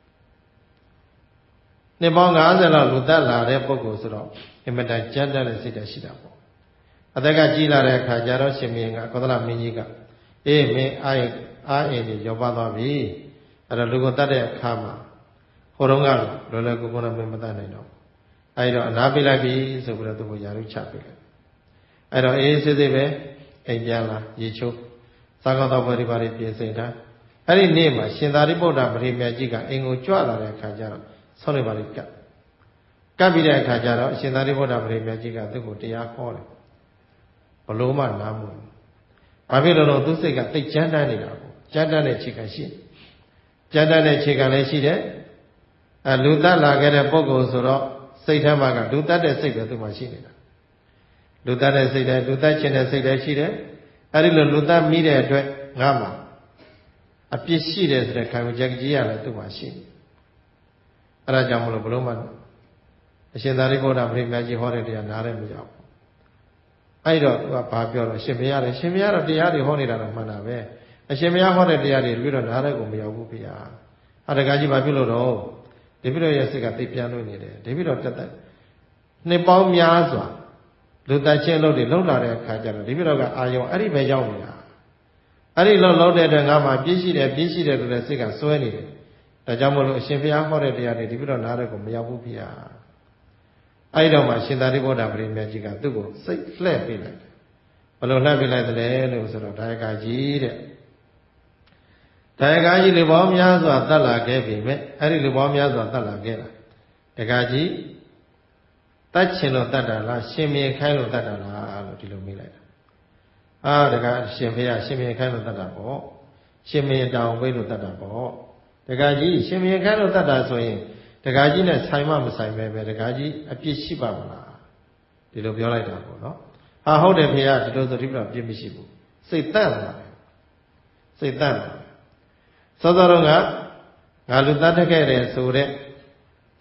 နှစ်ပေါင်း90လောက်လူတတ်လာတဲ့ပုဂ္ဂိုလ်ဆိုတော့အင်မတန်ကြမ်းတမ်းတဲ့စိတ်ဓာတ်ရှိတာပေါ့အသက်ကကြီးလာတဲ့အခါကျတော့ရှင်မင်းကကောသလမင်းကြီးကအေးမင်းအားအိမ်ကြီးရောပါသွားပြီအဲ့တော့လူကိုတတ်တဲ့အခါမှာဟိုတုန်းကလောလောကူကူနဲ့မင်းမတတ်နိုင်တော့အဲ့တော့အနာပေးလိုက်ပြီဆိုပြီးတော့သူ့ကိုယာရုချပေးလိုက်အဲ့တော့အေးစစ်စစ်ပဲအိမ်ပြန်လာရေချိုးစားကောင်းတော့ဘယ်ဒီပါတွေပြင်ဆင်ထားအဲ့ဒီနေ့မှာရှင်သာရိပုတ္တမထေရမြတ်ကြီးကအိမ်ကိုကြွလာတဲ့အခါကျတော့ဆောင်းနေပါလိကပ်ပြီးတဲ့အခါကျတော့ရှင်သာရိပုတ္တမထေရမြတ်ကြီးကသူ့ကိုတရားခေါ်တယ်ဘလို့မှနားမလို့ဘာဖြစ်လို့လဲသူစိတ်ကတိတ်ကြမ်းတမ်းနေတာကိုကြမ်းတမ်းတဲ့ခြေခံရှိကြမ်းတမ်းတဲ့ခြေခံလည်းရှိတယ်လူတတ်လာခဲ့တဲ့ပုဂ္ဂိုလ်ဆိုတော့စိတ်ထဲမှာကလူတတ်တဲ့စိတ်ပဲသူ့မှာရှိနေတာလူတတ်တဲ့စိတ်လည်းလူတတ်ခြင်းတဲ့စိတ်လည်းရှိတယ်အဲဒီလိုလူတတ်မိတဲ့အတွက်ငါမှာအပြစ်ရှိတယ်ဆိုတဲ့ခံယူချက်ကြီးရလည်းသူ့မှာရှိတယ်အဲဒါကြောင့်မလို့ဘလို့မှအရှင်သာရိပုတ္တမထေရမြတ်ကြီးဟောတဲ့တရားနားလည်းမရောက်ဘူးအဲ့တော့သူကဘာပြောတော့ရှင်ဘုရားလည်းရှင်ဘုရားတော့တရားတွေဟောနေတာတော့မှန်တာပဲအရှင်ဘုရားဟောတဲ့တရားတွေပြီးတော့နားလည်းကိုမရောက်ဘူးဗျာအတကားကြီးဘာဖြစ်လို့တော့ဒီပြိတော့ရဲ့စိတ်ကသိပြန်လို့နေတယ်ဒီပြိတော့တက်တက်နှစ်ပေါင်းများစွာလူတတ်ချင်းလုပ်တွေလှုပ်လာတဲ့အခါကျတော့ဒီပြိတော့ကအာယုံအဲ့ဒီပဲရောက်နေတာအဲ့ဒီလှုပ်တဲ့အတွက်ငါမှပြည့်ရှိတယ်လို့လည်းစိတ်ကစွဲနေတယ်ဒါကြောင့်မို့လို့အရှင်ဘုရားဟောတဲ့တရားတွေဒီပြိတော့နားလည်းကိုမရောက်ဘူးဗျာအဲ့တော့မှရှင်သာရိပုတ္တပရိမြတ်ကြီးကသူ့ကိုစိတ်လှည့်ပေးလိုက်တယ်ဘယ်လိုလှည့်ပေးလိုက်သလဲလို့ဆိုတော့ဒါယကကြီးတဲ့ဒါယကကြီးလူပေါင်းများစွာတတ်လာခဲ့ပြီမဲ့အဲ့ဒီလူပေါင်းများစွာတတ်လာခဲ့တာဒကာကြီးတတ်ချင်လို့တတ်တာလားရှင်မြေခိုင်းလို့တတ်တာလားလို့ဒီလိုမေးလိုက်တာဒကာရှင်ဖေရရှင်မြေခိုင်းလို့တတ်တာပေါ့ရှင်မြေတောင်ပေးလို့တတ်တာပေါ့ဒကာကြီးရှင်မြေခိုင်းလို့တတ်တာဆိုရင်ဒကာကြီးနဲ့ဆိုင်မမဆိုင်ပဲဒကာကြီးအပြစ်ရှိပါမလားဒီလိုပြောလိုက်တာပေါ့နော်ဟုတ်တယ်ဖေရဒီလိုဆိုဒီပြတော့အပြစ်မရှိဘူးစိတ်တန့်လာတယ်စိတ်တန့်လာစောစောတော့ကငါလူတတ်ခဲ့တယ်ဆိုတဲ့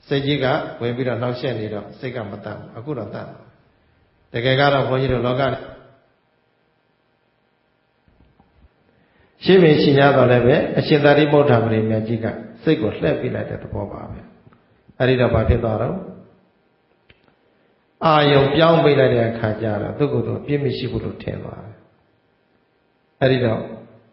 စိတ်ကြီးကဝင်ပြီးတော့နှောက်ယှက်နေတော့စိတ်ကမတတ်ဘူးအခုတော့တတ်တယ်တကယ်ကတော့ဘုန်းကြီးတို့လောကရှိပင်ရှိ냐တော့လည်းပဲအရှင်သာရိပုတ္တရာမထေရမြတ်ကြီးကစိတ်ကိုလှည့်ပြလိုက်တဲ့သဘောပါပဲအဲ့ဒီတော့ဘာဖြစ်သွားတော့အာယုံပြောင်းပေးလိုက်တဲ့အခါကျတော့သူ့ကိုယ်တော့ပြည့်မရှိဘူးလို့ထင်သွားတယ်အဲ့ဒီတော့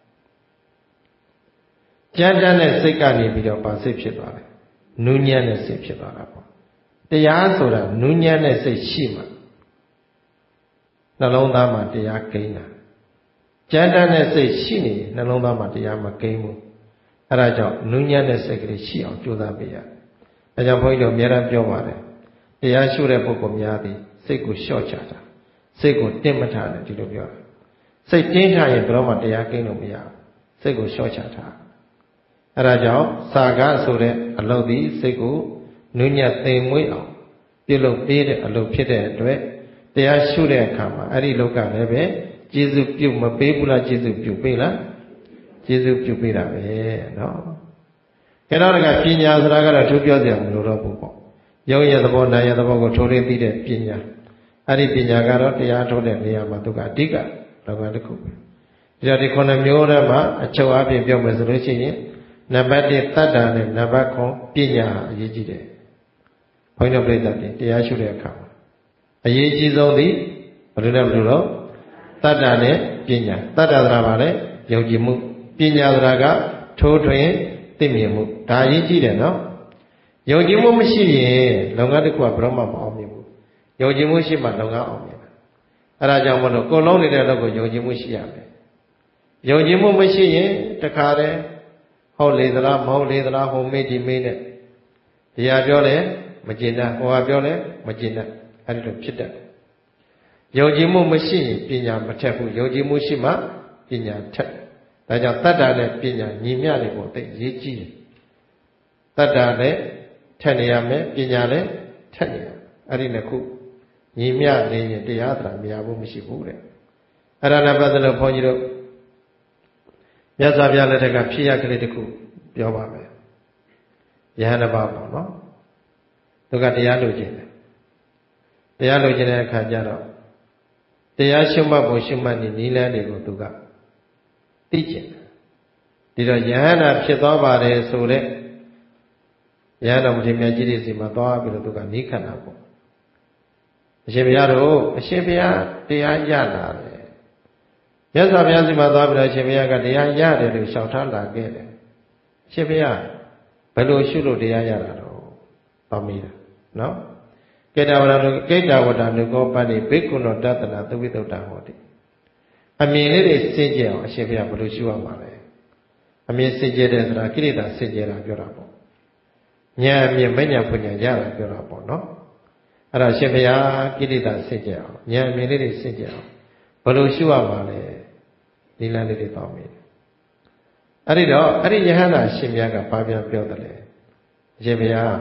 ကြမ်းတမ်းတဲ့စိတ်ကနေပြီးတော့ပါစိတ်ဖြစ်သွားတယ်နူးညံ့တဲ့စိတ်ဖြစ်သွားတာပေါ့တရားဆိုတာနူးညံ့တဲ့စိတ်ရှိမှနှလုံးသားမှာတရားကိန်းတာကြမ်းတမ်းတဲ့စိတ်ရှိနေနှလုံးသားမှာတရားမကိန်းဘူးအဲဒါကြောင့်နူးညံ့တဲ့စိတ်ကလေးရှိအောင်ကြိုးစားပေးရတယ်အဲကြောင့်ဘုန်းကြီးတို့အများအားပြောပါတယ်တရားရှုတဲ့ပုဂ္ဂိုလ်များသည်စိတ်ကိုလျှော့ချတာစိတ်ကိုတင်းမထားနဲ့ဒီလိုပြောတာစိတ်တင်းထားရင်ဘယ်တော့မှတရားကိန်းလို့မရဘူးစိတ်ကိုလျှော့ချထားအဲဒါကြောင့်စာကဆိုတဲ့အလုပ်သည်စိတ်ကိုနူးညံ့သိမ်မွေ့အောင်ပြုလုပ်ပေးတဲ့အလုပ်ဖြစ်တဲ့အတွက်တရားရှုတဲ့အခါမှာအဲ့ဒီလောကလည်းပဲကျေစုပြုမပေးဘူးလားကျေစုပြုပေးလားကျေစုပြုပေးတာပဲနော်အဲတော့ကပညာဆိုတာကတော့ထိုးပြောစရာမလိုတော့ဘူးပေါ့ရုပ်ရဲ့သဘောနာရဲ့သဘောကိုထိုးရင်းသိတဲ့ပညာအဲ့ဒီပညာကတော့တရားထုတ်တဲ့နေရာမှာသူကအဓိကလောကတစ်ခုပဲဒါဒီခုနှစ်မျိုးထဲမှာအချုပ်အပြင်ပြောမယ်ဆိုလို့ရှိရင်နံပါတ်1တတ္တာနဲ့နံပါတ်9ပညာအရေးကြီးတယ်ဘုန်းကြီးတို့ပြိဿတွေတရားရှုတဲ့အခါမှာအရေးကြီးဆုံးသည်ဘယ်လိုလဲဘယ်လိုတော့တတ္တာနဲ့ပညာတတ္တာဆိုတာဘာလဲယုံကြည်မှုပညာဆိုတာကထိုးထွင်းသိမြင်မှုဒါအရေးကြီးတယ်နော်ယုံကြည်မှုမရှိရင်လုပ်ငန်းတစ်ခုကဘယ်တော့မှမအောင်မြင်ဘူးယုံကြည်မှုရှိမှလုပ်ငန်းအောင်မြင်တာအဲဒါကြောင့်မလို့ကိုယ်လုံးနေတဲ့အလုပ်ကိုယုံကြည်မှုရှိရမယ်ယုံကြည်မှုမရှိရင်တခါတည်းဟုတ်လေသလားမဟုတ်လေသလားဟိုမေ့ဒီမေ့နဲ့ဒီဟာပြောလဲမကျင်တတ်ဟိုဟာပြောလဲမကျင်တတ်အဲ့ဒီလိုဖြစ်တတ်ယုံကြည်မှုမရှိရင်ပညာမထက်ဘူးယုံကြည်မှုရှိမှပညာထက်ဒါကြောင့်တတ္တာနဲ့ပညာညီမျှနေဖို့သိရေးကြည့်တယ်တတ္တာနဲ့ထက်နေရမယ်ပညာလည်းထက်နေရအဲ့ဒီနှစ်ခုညီမျှနေရင်တရားသရာမရဘူးမရှိဘူးတဲ့အဲ့ဒါနဲ့ပတ်သက်လို့ဘုန်းကြီးတို့မြတ်စွာဘုရားလက်ထက်ကဖြစ်ရကလေးတစ်ခုပြောပါမယ်ယဟန်တစ်ပါးပေါ့နော်သူကတရားလိုချင်တယ်တရားလိုချင်တဲ့အခါကျတော့တရားရှုမှတ်ဖို့ရှုမှတ်နေနည်းလမ်းတွေကိုသူကသိကျင်တယ်ဒီတော့ယဟန်နာဖြစ်သွားပါတယ်ဆိုတဲ့ယဟန်တော်မထေရမြတ်ကြီးတွေစီမှာသွားပြီးတော့သူကနီးခတ်တာပေါ့အရှင်ဘုရားတို့အရှင်ဘုရားတရားရလာတယ်မြတ်စွာဘုရားစီမှာသွားပြီးတော့အရှင်ဘုရားကတရားရတယ်လို့လျှောက်ထားလာခဲ့တယ်အရှင်ဘုရားဘယ်လိုရှုလို့တရားရတာတော့တော်မိတာနော်ကေတဝရကိတဝတ္တနုကောပတ္တိဘိက္ခုနောတတနာသဝိသုဒ္ဓဟောတိအမြင်လေးတွေစင်ကြယ်အောင်အရှင်ဘုရားဘယ်လိုရှုရမှာလဲအမြင်စင်ကြယ်တယ်ဆိုတာကိရိတာစင်ကြယ်တာပြောတာပေါ့ဉာဏ်အမြင်မဉဏ်ပညာရတာပြောတာပေါ့နော်အဲ့ဒါအရှင်ဘုရားကိရိတာစင်ကြယ်အောင်ဉာဏ်အမြင်လေးတွေစင်ကြယ်အောင်ဘယ်လိုရှုရမှာလဲဒီလမ်းလေးတွေပေါ့မိတယ်အဲ့ဒီတော့အဲ့ဒီယဟန္တာရှင်မြတ်ကဘာပြန်ပြောတယ်လဲအရှင်ဘုရား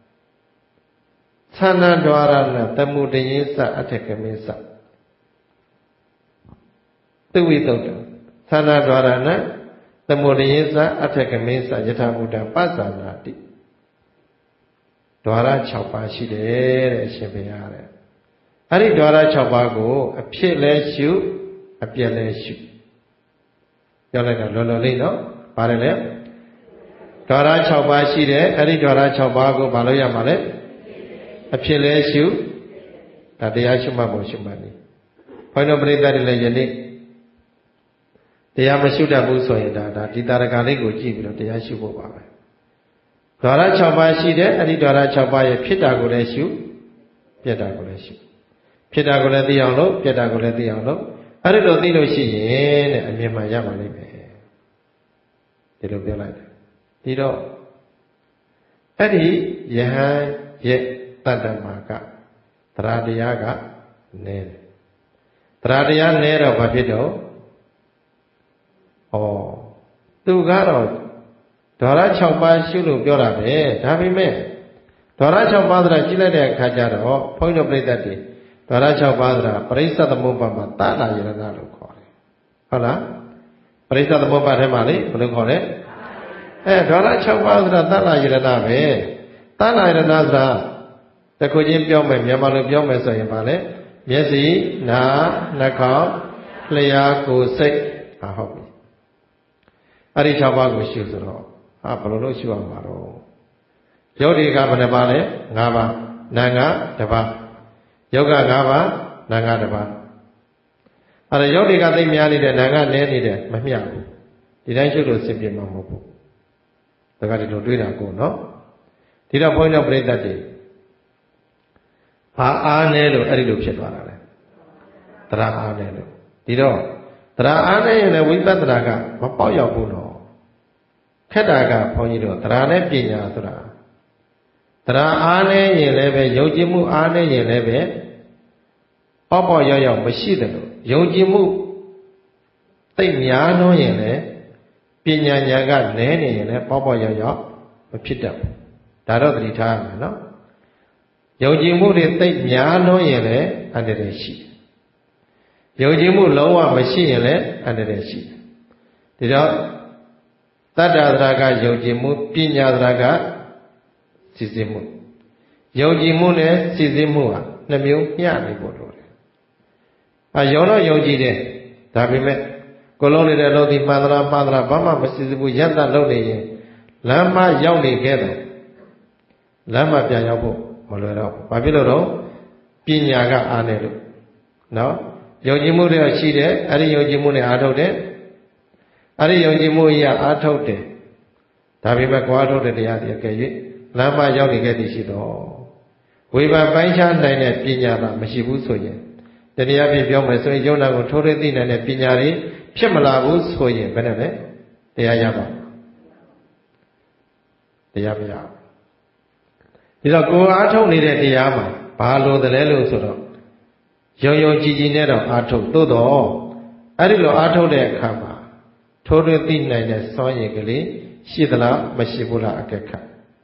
သန္တာဒွါရဏတမှုတယေသအထကမေသသူဝိတုဒ္ဓသန္တာဒွါရဏတမှုတယေသအထကမေသယထာဘုဒ္ဓပသနာတိဒွါရ6ပါးရှိတယ်တဲ့အရှင်ဘုရားတဲ့အဲ့ဒီဒွါရ6ပါးကိုအဖြစ်လဲရှုအပြည့်လဲရှုပြောလိုက်တာလောလောလေးနော်ပါတယ်လေဒွါရ6ပါးရှိတယ်အဲ့ဒီဒွါရ6ပါးကိုမလုပ်ရမှာလဲအဖြစ်လဲရှုဒါတရားရှုမှတ်ဖို့ရှုမှတ်နေဘုန်းတော်ပရိသတ်တွေလည်းယနေ့တရားမရှုတတ်ဘူးဆိုရင်ဒါဒီတာရကလေးကိုကြည့်ပြီးတော့တရားရှုဖို့ပါပဲဒွါရ6ပါးရှိတယ်အဲ့ဒီဒွါရ6ပါးရဲ့ဖြစ်တာကိုလည်းရှုပြက်တာကိုလည်းရှုဖြစ်တာကိုလည်းသိအောင်လို့ပြက်တာကိုလည်းသိအောင်လို့အဲ့ဒီလိုသိလို့ရှိရင်တဲ့အမြင်မှရပါလိမ့်မယ်ဒီလိုပြောလိုက်တယ်ဒီတော့အဲ့ဒီယဟန်ရဲ့တတ္တမကသရတရားကနည်းတယ်သရတရားနည်းတော့ဘာဖြစ်တော့သူကတော့ဒွါရ6ပါးရှုလို့ပြောတာပဲဒါပေမဲ့ဒွါရ6ပါးဆိုတာကြည့်လိုက်တဲ့အခါကျတော့ဘုန်းကြီးတို့ပြိဿတွေဒွါရ6ပါးဆိုတာပရိစ္ဆသမုပ္ပါမှာတလာယရဏလို့ခေါ်တယ်ဟုတ်လားပရိစ္ဆသမုပ္ပါထဲမှာလေဘယ်လိုခေါ်လဲဒွါရ6ပါးဆိုတာတလာယရဏပဲ Tá lại là na ra ta có những biểu mẹ mà lo biểu mẹ sao vậy lẽ miễn gì na khảo lìa cô say học đi chào ba cô siêu rồi bảo lo siêu mà rồi yogi ka bane ba le 5 ba nanga 1 ba yoga 5 ba nanga 1 baအဲ့ဒါယောဂီကသိများနေတဲ့နာငါနဲနေတယ်မမျှဘူးဒီတိုင်းရှုလို့စစ်ပြမှာမဟုတ်ဘူးဒါကဒီလိုတွေးတာကိုနော်ဒီတော့ဘုန်းကြီးတို့ပြိဿတ်တွေဘာအားနဲလို့အဲ့ဒီလိုဖြစ်သွားတာလဲတရားအားနဲလို့ဒီတော့တရားအားနဲရင်လည်းဝိပဿနာကမပေါက်ရောက်ဘူးနော်ခက်တာကဘုန်းကြီးတို့တရားနဲ့ပညာဆိုတာတရားအားနဲရင်လည်းပဲယုံကြည်မှုအားနဲရင်လည်းပဲပေါက်ပေါက်ရောက်ရောက်မရှိတယ်လို့ယုံကြည်မှုသိများလို့ရင်လည်းပညာဉာဏ်ကနဲနေရင်လည်းပေါက်ပေါက်ရောက်ရောက်မဖြစ်တတ်ဘူးဒါတော့သတိထားရမယ်နော်ယုံကြည်မှုတွေသိများလို့ရင်လည်းအန္တရာယ်ရှိယုံကြည်မှုလုံးဝမရှိရင်လည်းအန္တရာယ်ရှိဒီတော့တတ္တသရကယုံကြည်မှုပညာသရကစီစစ်မှုယုံကြည်မှုနဲ့စီစစ်မှုဟာနှစ်မျိုးမျှနေဖို့လိုတယ်ယုံတော့ယုံကြည်တယ်ဒါပေမဲ့ကိုလုံးနေတဲ့လို့ဒီမှန်သလားဘာမှမစီစစ်ဘူးယက်တလုပ်နေရင်လမ်းမရောက်နေခဲ့တယ်လမ်းမပြန်ရောက်ဖို့မလွယ်တော့ဘူးဘာဖြစ်လို့တော့ပညာကအားနေလို့နော်ယုံကြည်မှုတွေရှိတယ်အဲ့ဒီယုံကြည်မှုနဲ့အားထုတ်တယ်အဲ့ဒီယုံကြည်မှုကြီးကအားထုတ်တယ်ဒါပေမဲ့ကိုအားထုတ်တဲ့တရားတွေကြည့်လမ်းမရောက်နေခဲ့သည်ရှိတော့ဝေဘာပိုင်းခြားနိုင်တဲ့ပညာသာမရှိဘူးဆိုရင်တရားပြပြောမယ်ဆိုရင်ယုံနာကိုထိုးထွင်းသိနိုင်တဲ့ပညာတွေဖြစ်မလာဘူးဆိုရင်ဘယ်နဲ့လဲတရားရပါတရားမရဒီတော့ကိုအားထုတ်နေတဲ့တရားမှာဘာလို့တလဲလို့ဆိုတော့ယုံကြည်နဲ့တော့အားထုတ်သို့တော့အဲ့ဒီလိုအားထုတ်တဲ့အခါမှာထိုးထွင်းသိနိုင်တဲ့စွမ်းရည်ကလေးရှိသလားမရှိဘူးလားအကဲခတ်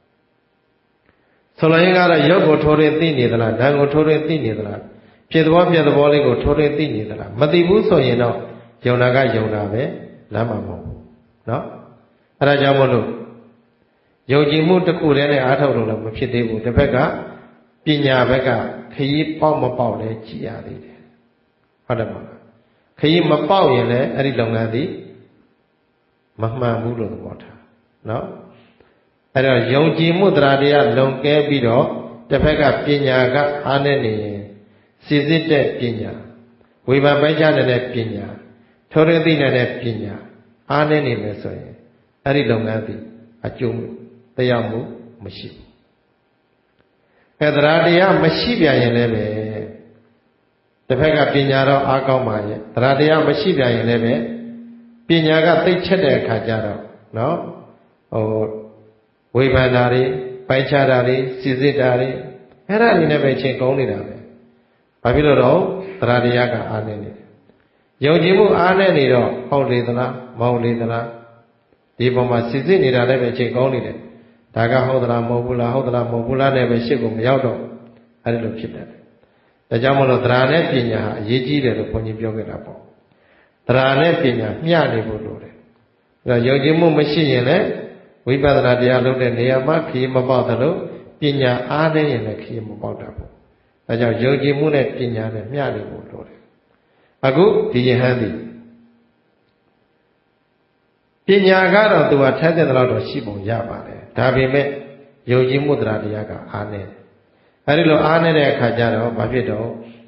ဆိုလိုရင်းကတော့ရုပ်ကိုထိုးထွင်းသိနေသလားနာမ်ကိုထိုးထွင်းသိနေသလားဖြစ်သဘောပြသဘောလေးကိုထိုးထွင်းသိနေသလားမသိဘူးဆိုရင်တော့ယုံနာကယုံတာပဲလမ်းမှာမဟုတ်ဘူးเนาะအဲဒါကြောင့်မို့လို့ယုံကြည်မှုတစ်ခုတည်းနဲ့အားထုတ်လို့လည်းမဖြစ်သေးဘူးတစ်ဖက်ကပညာဘက်ကခရီးပေါက်မပေါက်လည်းကြည်ရသေးတယ်ဟုတ်တယ်မဟုတ်လားခရီးမပေါက်ရင်လည်းအဲ့ဒီလုပ်ငန်းသည်မမှန်ဘူးလို့သဘောထားเนาะအဲ့တော့ယုံကြည်မှုတရားတရားလုံကဲပြီးတော့တစ်ဖက်ကပညာကအားနဲ့နေရင်စီစစ်တဲ့ပညာဝိပါပိုင်းခြားတဲ့ပညာထိုးရသိတဲ့ပညာအားနဲ့နေမယ်ဆိုရင်အဲ့ဒီလုပ်ငန်းသည်အကျိုးတရားမှုမရှိဘူးအဲ့တရားတရားမရှိပြန်ရင်လည်းပဲတစ်ဖက်ကပညာတော့အားကောင်းပါရဲ့တရားတရားမရှိပြန်ရင်လည်းပဲပညာကသိချက်တဲ့အခါကျတော့နော်ဝိပါဒာတွေပိုင်းခြားတာတွေစီစစ်တာတွေအဲ့ဒါတွေနဲ့ပဲချိန်ကောင်းနေတာပဲဘာဖြစ်လို့တော့တရားတရားကအားနေတယ်ယုံကြည်မှုအားနေနေတော့ဟုတ်လေသလားမဟုတ်လေသလားဒီပုံမှာစီစစ်နေတာလည်းပဲချိန်ကောင်းနေတယ်ဒါကဟုတ်သလားမဟုတ်ဘူးလားဟုတ်သလားမဟုတ်ဘူးလားနဲ့ပဲရှစ်ကိုမရောက်တော့အဲ့ဒီလိုဖြစ်တယ်ဒါကြောင့်မလို့တရားနဲ့ပညာဟာအရေးကြီးတယ်လို့ဘုန်းကြီးပြောခဲ့တာပေါ့တရားနဲ့ပညာမျှနေဖို့လိုတယ်အဲ့တော့ယုံကြည်မှုမရှိရင်လည်းဝိပဿနာတရားလုပ်တဲ့နေရာမှာခရီးမပေါက်သလိုပညာအားနေရင်လည်းခရီးမပေါက်တတ်ဘူးဒါကြောင့်ယုံကြည်မှုနဲ့ပညာနဲ့မျှနေဖို့လိုတယ်အခုဒီယဟန်သည်ပညာကတော့သူကထက်တဲ့လောက်တော့ရှိပုံရပါတယ်ဒါပေမဲ့ယုံကြည်မှုတရားတရားကအားနေအဲဒီလိုအားနေတဲ့အခါကျတော့ဘာဖြစ်တော့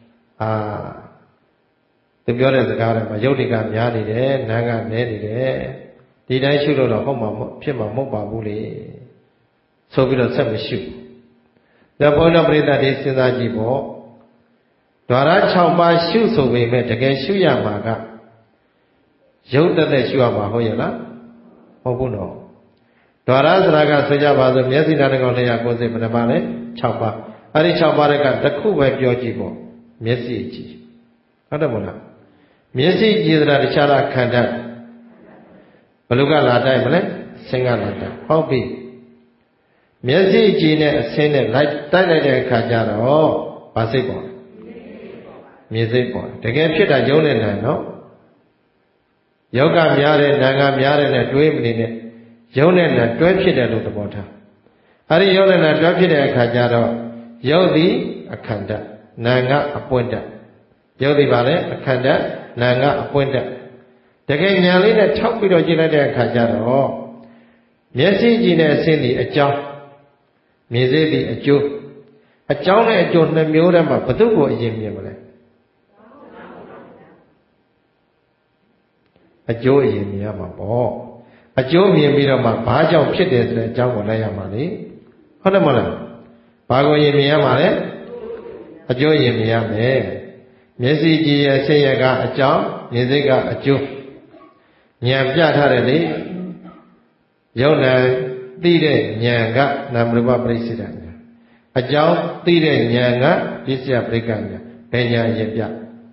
သူပြောတဲ့စကားတွေမှာယုတ်တိကများနေတယ်နာကနဲနေတယ်ဒီတိုင်းရှုလို့တော့ဟုတ်မှာဖြစ်မှာမဟုတ်ပါဘူးလေဆိုပြီးတော့ဆက်မရှုဒါဘုန်းတော်ပရိသတ်တွေစဉ်းစားကြည့်ပေါ့ဓဝရ6ပါးရှုဆိုပေမဲ့တကယ်ရှုရမှာကရုပ်တက်ရှုရမှာဟုတ်ရဲ့လားမဟုတ်ဘူးနော်ဓဝရဆိုတာကဆိုကြပါစို့မျက်စိနားကောင်လျှာကိုယ်စိတ်ဘယ်နှပါလဲ6ပါးအဲ့ဒီ6ပါးကတစ်ခုပဲပြောကြည့်ပေါ့မျက်စိကြည့်ဟုတ်တယ်မို့လားမျက်စိကြည့်တာတခြားခန္ဓာဘယ်လိုကလာတိုက်မလဲဆင်းကလာတိုက်ဟုတ်ပြီမျက်စိကြည့်နဲ့အဆင်းနဲ့လိုက်တိုက်လိုက်တဲ့အခါကျတော့ဘာစိတ်ပေါ်လဲမြင်စိတ်ပေါ်တကယ်ဖြစ်တာယုံနဲ့နာနော်ယောဂများတဲ့နာငါများတဲ့နဲ့တွေးမနေနဲ့ယုံနဲ့နာတွဲဖြစ်တယ်လို့သဘောထားအဲ့ဒီယုတ်နဲ့နာတွဲဖြစ်တဲ့အခါကျတော့ယုတ်သည်အခန္ဓာနာကအပွင့်တတ်ယုတ်သည်ပါလေအခန္ဓာနာကအပွင့်တတ်တကယ်ဉာဏ်လေးနဲ့ထောက်ပြီးတော့ကြည့်လိုက်တဲ့အခါကျတော့မျက်စိကြည့်တဲ့အဆင့်ဒီအကြောင်းမြင်စေသည်အကျိုးအကြောင်းနဲ့အကျိုးနှစ်မျိုးတည်းမှာဘယ်သူ့ကိုအရင်မြင်မလဲအကျိုးအရင်မြင်ရမှာပေါ့အကျိုးမြင်ပြီးတော့မှဘာကြောင့်ဖြစ်တယ်ဆိုတဲ့အကြောင်းကိုလိုက်ရမှာလေဟုတ်တယ်မဟုတ်လားဘာကိုရင်မြင်ရမှာလဲအကျိုးရင်မြင်ရမယ်မျက်စိကြည့်ရဲ့ဆင်းရဲကအကြောင်းမြင်စိတ်ကအကျိုးဉာဏ်ပြထားတယ်လေယုံနာသိတဲ့ဉာဏ်ကနာမရူပပရိစ္ဆေဒဉာဏ်အကြောင်းသိတဲ့ဉာဏ်ကပစ္စယပရိက္ခဉာဏ်ဘယ်ဉာဏ်ရင်ပြ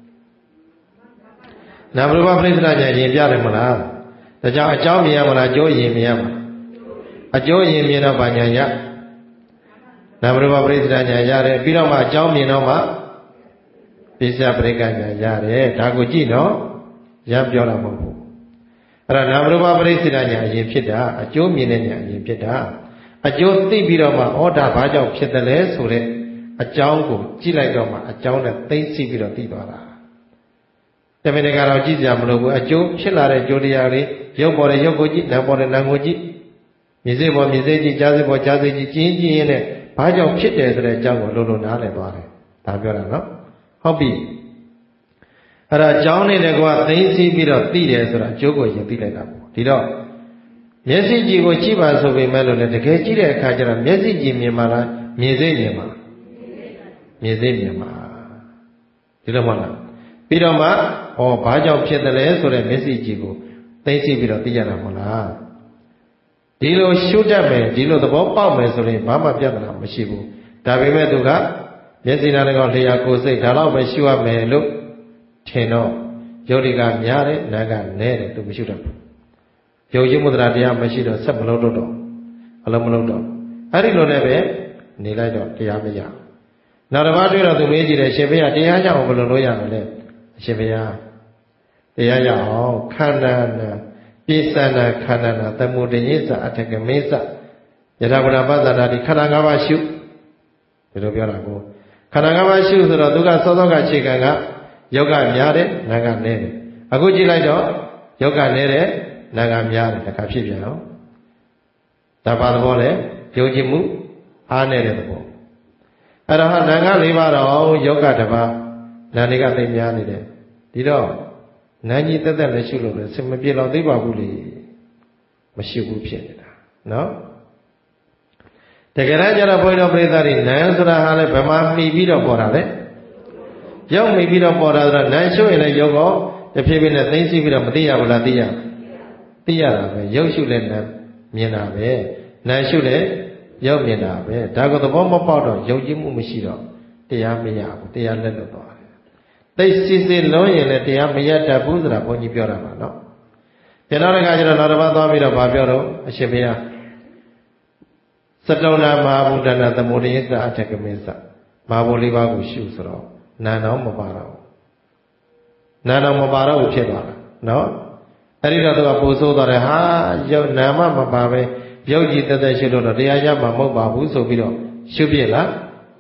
နာမရူပပရိစ္ဆေဒဉာဏ်ရင်ပြတယ်မလားဒါကြောင့်အကြောင်းမြင်ရမလားအကျိုးရင်မြင်ရမှာအကျိုးရင်မြင်တော့ဘာဉာဏ်ရနာမရူပပရိစ္ဆေဒဉာဏ်ရတယ်ပြီးတော့မှအကြောင်းမြင်တော့မှပစ္စယပရိက္ခဉာဏ်ရတယ်ဒါကိုကြည့်နော်ရပြောတာမဟုတ်ဘူးအဲ့ဒါနာမရူပပရိစ္ဆေဒဉာဏ်အရင်ဖြစ်တာအကျိုးမြင်တဲ့ဉာဏ်အရင်ဖြစ်တာအကျိုးသိပြီးတော့မှဩဒါဘာကြောင့်ဖြစ်တယ်လဲဆိုတဲ့အကြောင်းကိုကြည့်လိုက်တော့မှအကြောင်းနဲ့သိသိပြီးတော့သိသွားတာတမင်တကာတော့ကြည့်ကြမလို့ဘူးအကျိုးဖြစ်လာတဲ့အကျိုးတရားလေးရုပ်ပေါ်တဲ့ရုပ်ကိုကြည့်နာမ်ပေါ်တဲ့နာမ်ကိုကြည့်မြင်စိတ်ပေါ်မြင်စိတ်ကြည့်ကြားစိတ်ပေါ်ကြားစိတ်ကြည့်ကျင်းကျင်းရင်းနဲ့ဘာကြောင့်ဖြစ်တယ်ဆိုတဲ့အကြောင်းကိုလုံးလုံးနားလည်သွားတယ်ဒါပြောတာနော်ဟုတ်ပြီအဲ့ဒါအကြောင်းနဲ့တကွာသိသိပြီးတော့သိတယ်ဆိုတာအကျိုးကိုရင်သိလိုက်တာပေါ့ဒီတော့မျက်စိကြည့်ကိုကြည့်ပါဆိုပေမဲ့လို့လည်းတကယ်ကြည့်တဲ့အခါကျတော့မျက်စိကြည့်မြင်ပါလားမြင်စိတ်မြင်ပါမြင်စိတ်မြင်ပါဒီလိုမဟုတ်လားပြီးတော့မှဘာကြောင့်ဖြစ်တယ်လဲဆိုတဲ့မျက်စိကြည့်ကိုသိသိပြီးတော့သိရတာမဟုတ်လားဒီလိုရှုတတ်မယ်ဒီလိုသဘောပေါက်မယ်ဆိုရင်ဘာမှပြဿနာမရှိဘူးဒါပေမဲ့သူကမျက်စိနားလည်းကောလျှာကိုယ်စိတ်ဒါတော့ပဲရှုရမယ်လို့ထင်တော့ယုတ်တိကများတယ်နာကနဲတယ်သူမရှုတတ်ဘူးယုံကြည်မှုတရားတရားမရှိတော့ဆက်မလုပ်တော့အလုံးမလုပ်တော့အဲ့ဒီလိုနဲ့ပဲနေလိုက်တော့တရားမရနောက်တစ်ပါးတွေ့တော့သူမေးကြည့်တယ်ရှင်ဘုရားတရားရအောင်ဘယ်လိုလုပ်ရမလဲအရှင်ဘုရားတရားရအောင်ခန္ဓာနာပိဿနာခန္ဓာနာသမုဒိယသအထကမေသယထာဝရပသနာဒီခန္ဓာ၅ပါးရှုဒီလိုပြောတာကိုခန္ဓာ၅ပါးရှုဆိုတော့သူကစောစောကခြေကံကယောဂများတယ်နာကနဲတယ်အခုကြည့်လိုက်တော့ယောဂနဲတယ်နာကများတယ်တခါဖြစ်ပြန်အောင်ဒါပါသဘောလေယုံကြည်မှုအားနေတဲ့သဘောအဲ့တော့နာက၄ပါးတော့ယောဂတစ်ပါးနာနေကသိများနေတယ်ဒီတော့နာကြီးတက်တက်လည်းရှုလို့လည်းစင်မပြေတော့သိပါဘူးလေမရှိဘူးဖြစ်နေတာနော်တကယ်တမ်းကျတော့ဘုန်းတော်ပရိသတ်တွေနာဆိုတာဟာလည်းဗမာမှီပြီးတော့ပေါ်တာလေရောက်မှီပြီးတော့ပေါ်တာဆိုတော့နာရှုရင်လည်းယောဂတဖြည်းဖြည်းနဲ့သိသိပြီးတော့မသိရဘူးလားသိရတာပဲရုပ်ရှုလည်းနာမြင်တာပဲနာရှုလည်းရုပ်မြင်တာပဲဒါကသဘောမပေါက်တော့ယုံကြည်မှုမရှိတော့တရားမရဘူးတရားလက်လွတ်သွားတယ်သိစစ်လုံးရင်လည်းတရားမရတတ်ဘူးဆိုတာဘုန်းကြီးပြောတာပါနော်ကျွန်တော်တခါကျတော့နောက်တစ်ပတ်သွားပြီးတော့ဗာပြောတော့အရှင်ဘုရားစတုဏမဟာဗုဒ္ဓနာသမုဒိယသအထကမေသမဟာဘုလေးပါးကိုရှုဆိုတော့နာတော်မပါတော့နာတော်မပါတော့ဘူးဖြစ်သွားတာနော်အဲ့ဒီတော့သူကပူဆိုးသွားတယ်ဟာရုပ်နာမမပါပဲရုပ်ကြည်တက်တက်ရှုလို့တော့တရားရမှာမဟုတ်ပါဘူးဆိုပြီးတော့ရှုပြစ်လား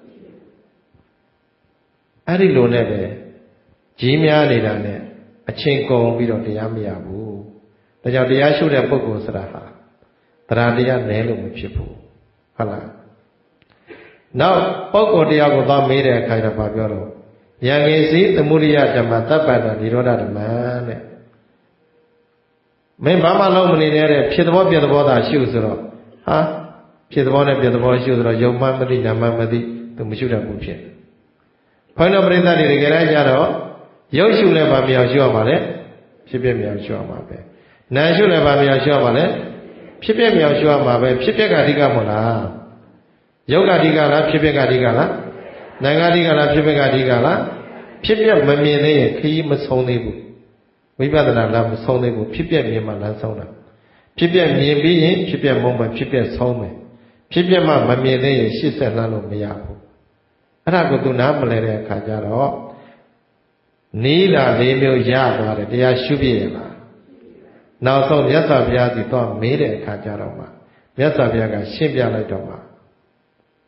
အဲ့ဒီလိုနဲ့ပဲကြီးများနေတာနဲ့အချိန်ကုန်ပြီးတော့တရားမရဘူးဒါကြောင့်တရားရှုတဲ့ပုဂ္ဂိုလ်ဆိုတာဟာတရားတရားနည်းလို့မဖြစ်ဘူးဟုတ်လားနောက်ပုဂ္ဂိုလ်တရားကိုသွားမေးတဲ့အခါကျတော့ပြောတော့ယံကေစီသမုဒိယဓမ္မသဗ္ဗတនិရောဓဓမ္မတဲ့မင်းဘာမှလုံးမနေနဲ့တဲ့ဖြစ်သဘောပြသဘောသာရှုဆိုတော့ဟာဖြစ်သဘောနဲ့ပြသဘောရှုဆိုတော့ယုံမှမသိနာမှမသိသူမရှုတတ်ဘူးဖြစ်ဘုန်းတော်ပရိသတ်တွေတကယ်တမ်းကျတော့ရုပ်ရှုလည်းဗာမြောင်ရှုရမှာလေဖြစ်ပြမြောင်ရှုရမှာပဲနာရှုလည်းဗာမြောင်ရှုရမှာလေဖြစ်ပြမြောင်ရှုရမှာပဲဖြစ်ပြကအဓိကမဟုတ်လားယုတ်ကအဓိကလားဖြစ်ပြကအဓိကလားနာကအဓိကလားဖြစ်ပြကအဓိကလားဖြစ်ပြမမြင်သေးရင်ခရီးမဆုံးသေးဘူးဝိပဿနာလားမဆုံးသေးဘူးဖြစ်ပြမြင်မှလမ်းဆုံးတာဖြစ်ပြမြင်ပြီးရင်ဖြစ်ပြမုံမှဖြစ်ပြဆုံးမယ်ဖြစ်ပြမှမမြင်သေးရင်ရှေ့ဆက်လှမ်းလို့မရဘူးအဲ့ဒါကိုသူနားမလဲတဲ့အခါကျတော့နီးလာ၄မျိုးရသွားတယ်တရားရှုပြည့်ရလားနောက်ဆုံးမြတ်စွာဘုရားစီတော့မေးတဲ့အခါကျတော့မှမြတ်စွာဘုရားကရှင်းပြလိုက်တော့မှ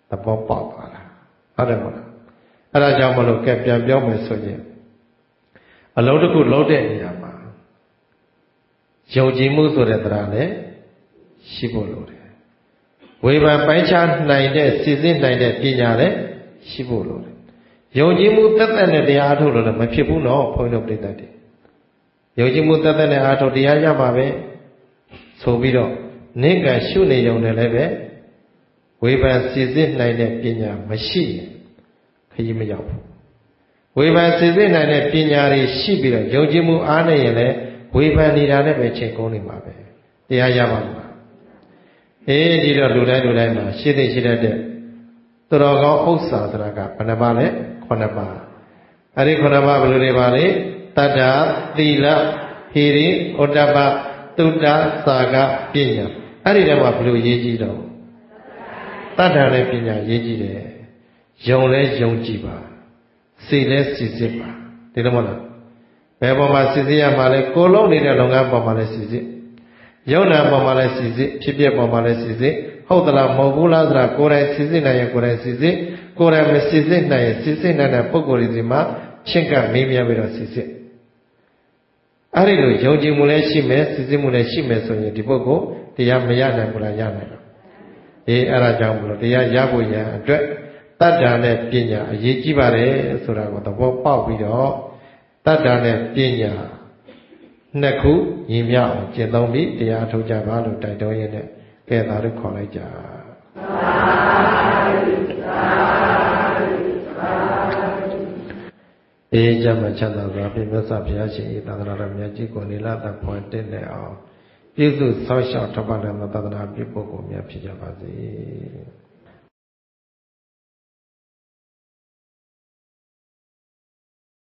ဘောပေါက်သွားတာဟုတ်တယ်မဟုတ်လားအဲ့ဒါကြောင့်မလို့ကဲပြန်ပြောမယ်ဆိုရင်အလုံးတစ်ခုလုံးတဲ့နေရာမှာယုံကြည်မှုဆိုတဲ့တရားနဲ့ရှိဖို့လိုတယ်ဝေဖန်ပိုင်းခြားနိုင်တဲ့စီစစ်နိုင်တဲ့ပညာလည်းရှိဖို့လိုတယ်ယုံကြည်မှုသက်သက်နဲ့တရားအထုတ်လို့လည်းမဖြစ်ဘူးနော်ဘုန်းကြီးတို့ပြိတ္တတွေယုံကြည်မှုသက်သက်နဲ့အားထုတ်တရားရပါပဲဆိုပြီးတော့နိကံရှုနေုံနဲ့လည်းပဲဝေဖန်စီစစ်နိုင်တဲ့ပညာမရှိရင်ခရီးမရောက်ဘူးဝေဖန်စီစစ်နိုင်တဲ့ပညာတွေရှိပြီးတော့ယုံကြည်မှုအားနဲ့ရင်လည်းဝေဖန်နေတာနဲ့ပဲချိန်ကုန်နေမှာပဲတရားရပါမှာဒီတော့လူတိုင်းမှာရှိသိရှိတတ်တဲ့သူတော်ကောင်းဥစ္စာဆိုတာကဘယ်နှပါလဲ9ပါးအဲ့ဒီ9ပါးဘယ်လိုတွေပါလဲတတ္တာသီလဟိရိဩတ္တပသုတ္တသာကပညာအဲ့ဒီထဲမှာဘယ်လိုရေးကြည့်တော့တတ္တာနဲ့ပညာရေးကြည့်တယ်ယုံလဲယုံကြည်ပါစိတ်လဲစိစစ်ပါဒီလိုမဟုတ်လားဘယ်ပေါ်မှာစိစစ်ရမှာလဲကိုလုံးနေတဲ့လုပ်ငန်းပေါ်မှာလဲစိစစ်ယုံနာပေါ်မှာလဲစိစစ်ဖြစ်ဖြစ်ပေါ်မှာလဲစိစစ်ဟုတ်သလားမဟုတ်ဘူးလားဆိုတာကိုယ်တိုင်စိစစ်နိုင်ရင်ကိုယ်တိုင်စိစစ်ကိုယ်တိုင်မစိစစ်နိုင်ရင်စိစစ်နိုင်တဲ့ပုဂ္ဂိုလ်တွေဒီမှာချင့်ကပ်မေးမြန်းပြီးတော့စိစစ်အဲ့ဒီလိုယုံကြည်မှုလည်းရှိမယ်စိစစ်မှုလည်းရှိမယ်ဆိုရင်ဒီပုဂ္ဂိုလ်တရားမရနိုင်ဘူးလားရနိုင်တော့အဲ့ဒါကြောင့်မလို့တရားရဖို့ရန်အတွက်တတ္တာနဲ့ပညာအရေးကြီးပါတယ်ဆိုတာကိုသဘောပေါက်ပြီးတော့တတ္တာနဲ့ပညာနှစ်ခုညီမျှအောင်ကျင့်သုံးပြီးတရားထုတ်ကြပါလို့တိုက်တွန်းရင်းနဲ့ကဲသာလို့ခေါ်လိုက်ကြကြမ်းမှချမ်းသာစွာဖြင့်မြတ်စွာဘုရားရှင်ဤသာသနာတော်မြတ်ကြီးကိုနိလသဖွယ်တင့်တဲ့အောင်ပြည့်စုံဆောက်ရှောက်ထောက်ပံ့တဲ့သာသနာပြုပုဂ္ဂိုလ်များဖြစ်ကြပါစေ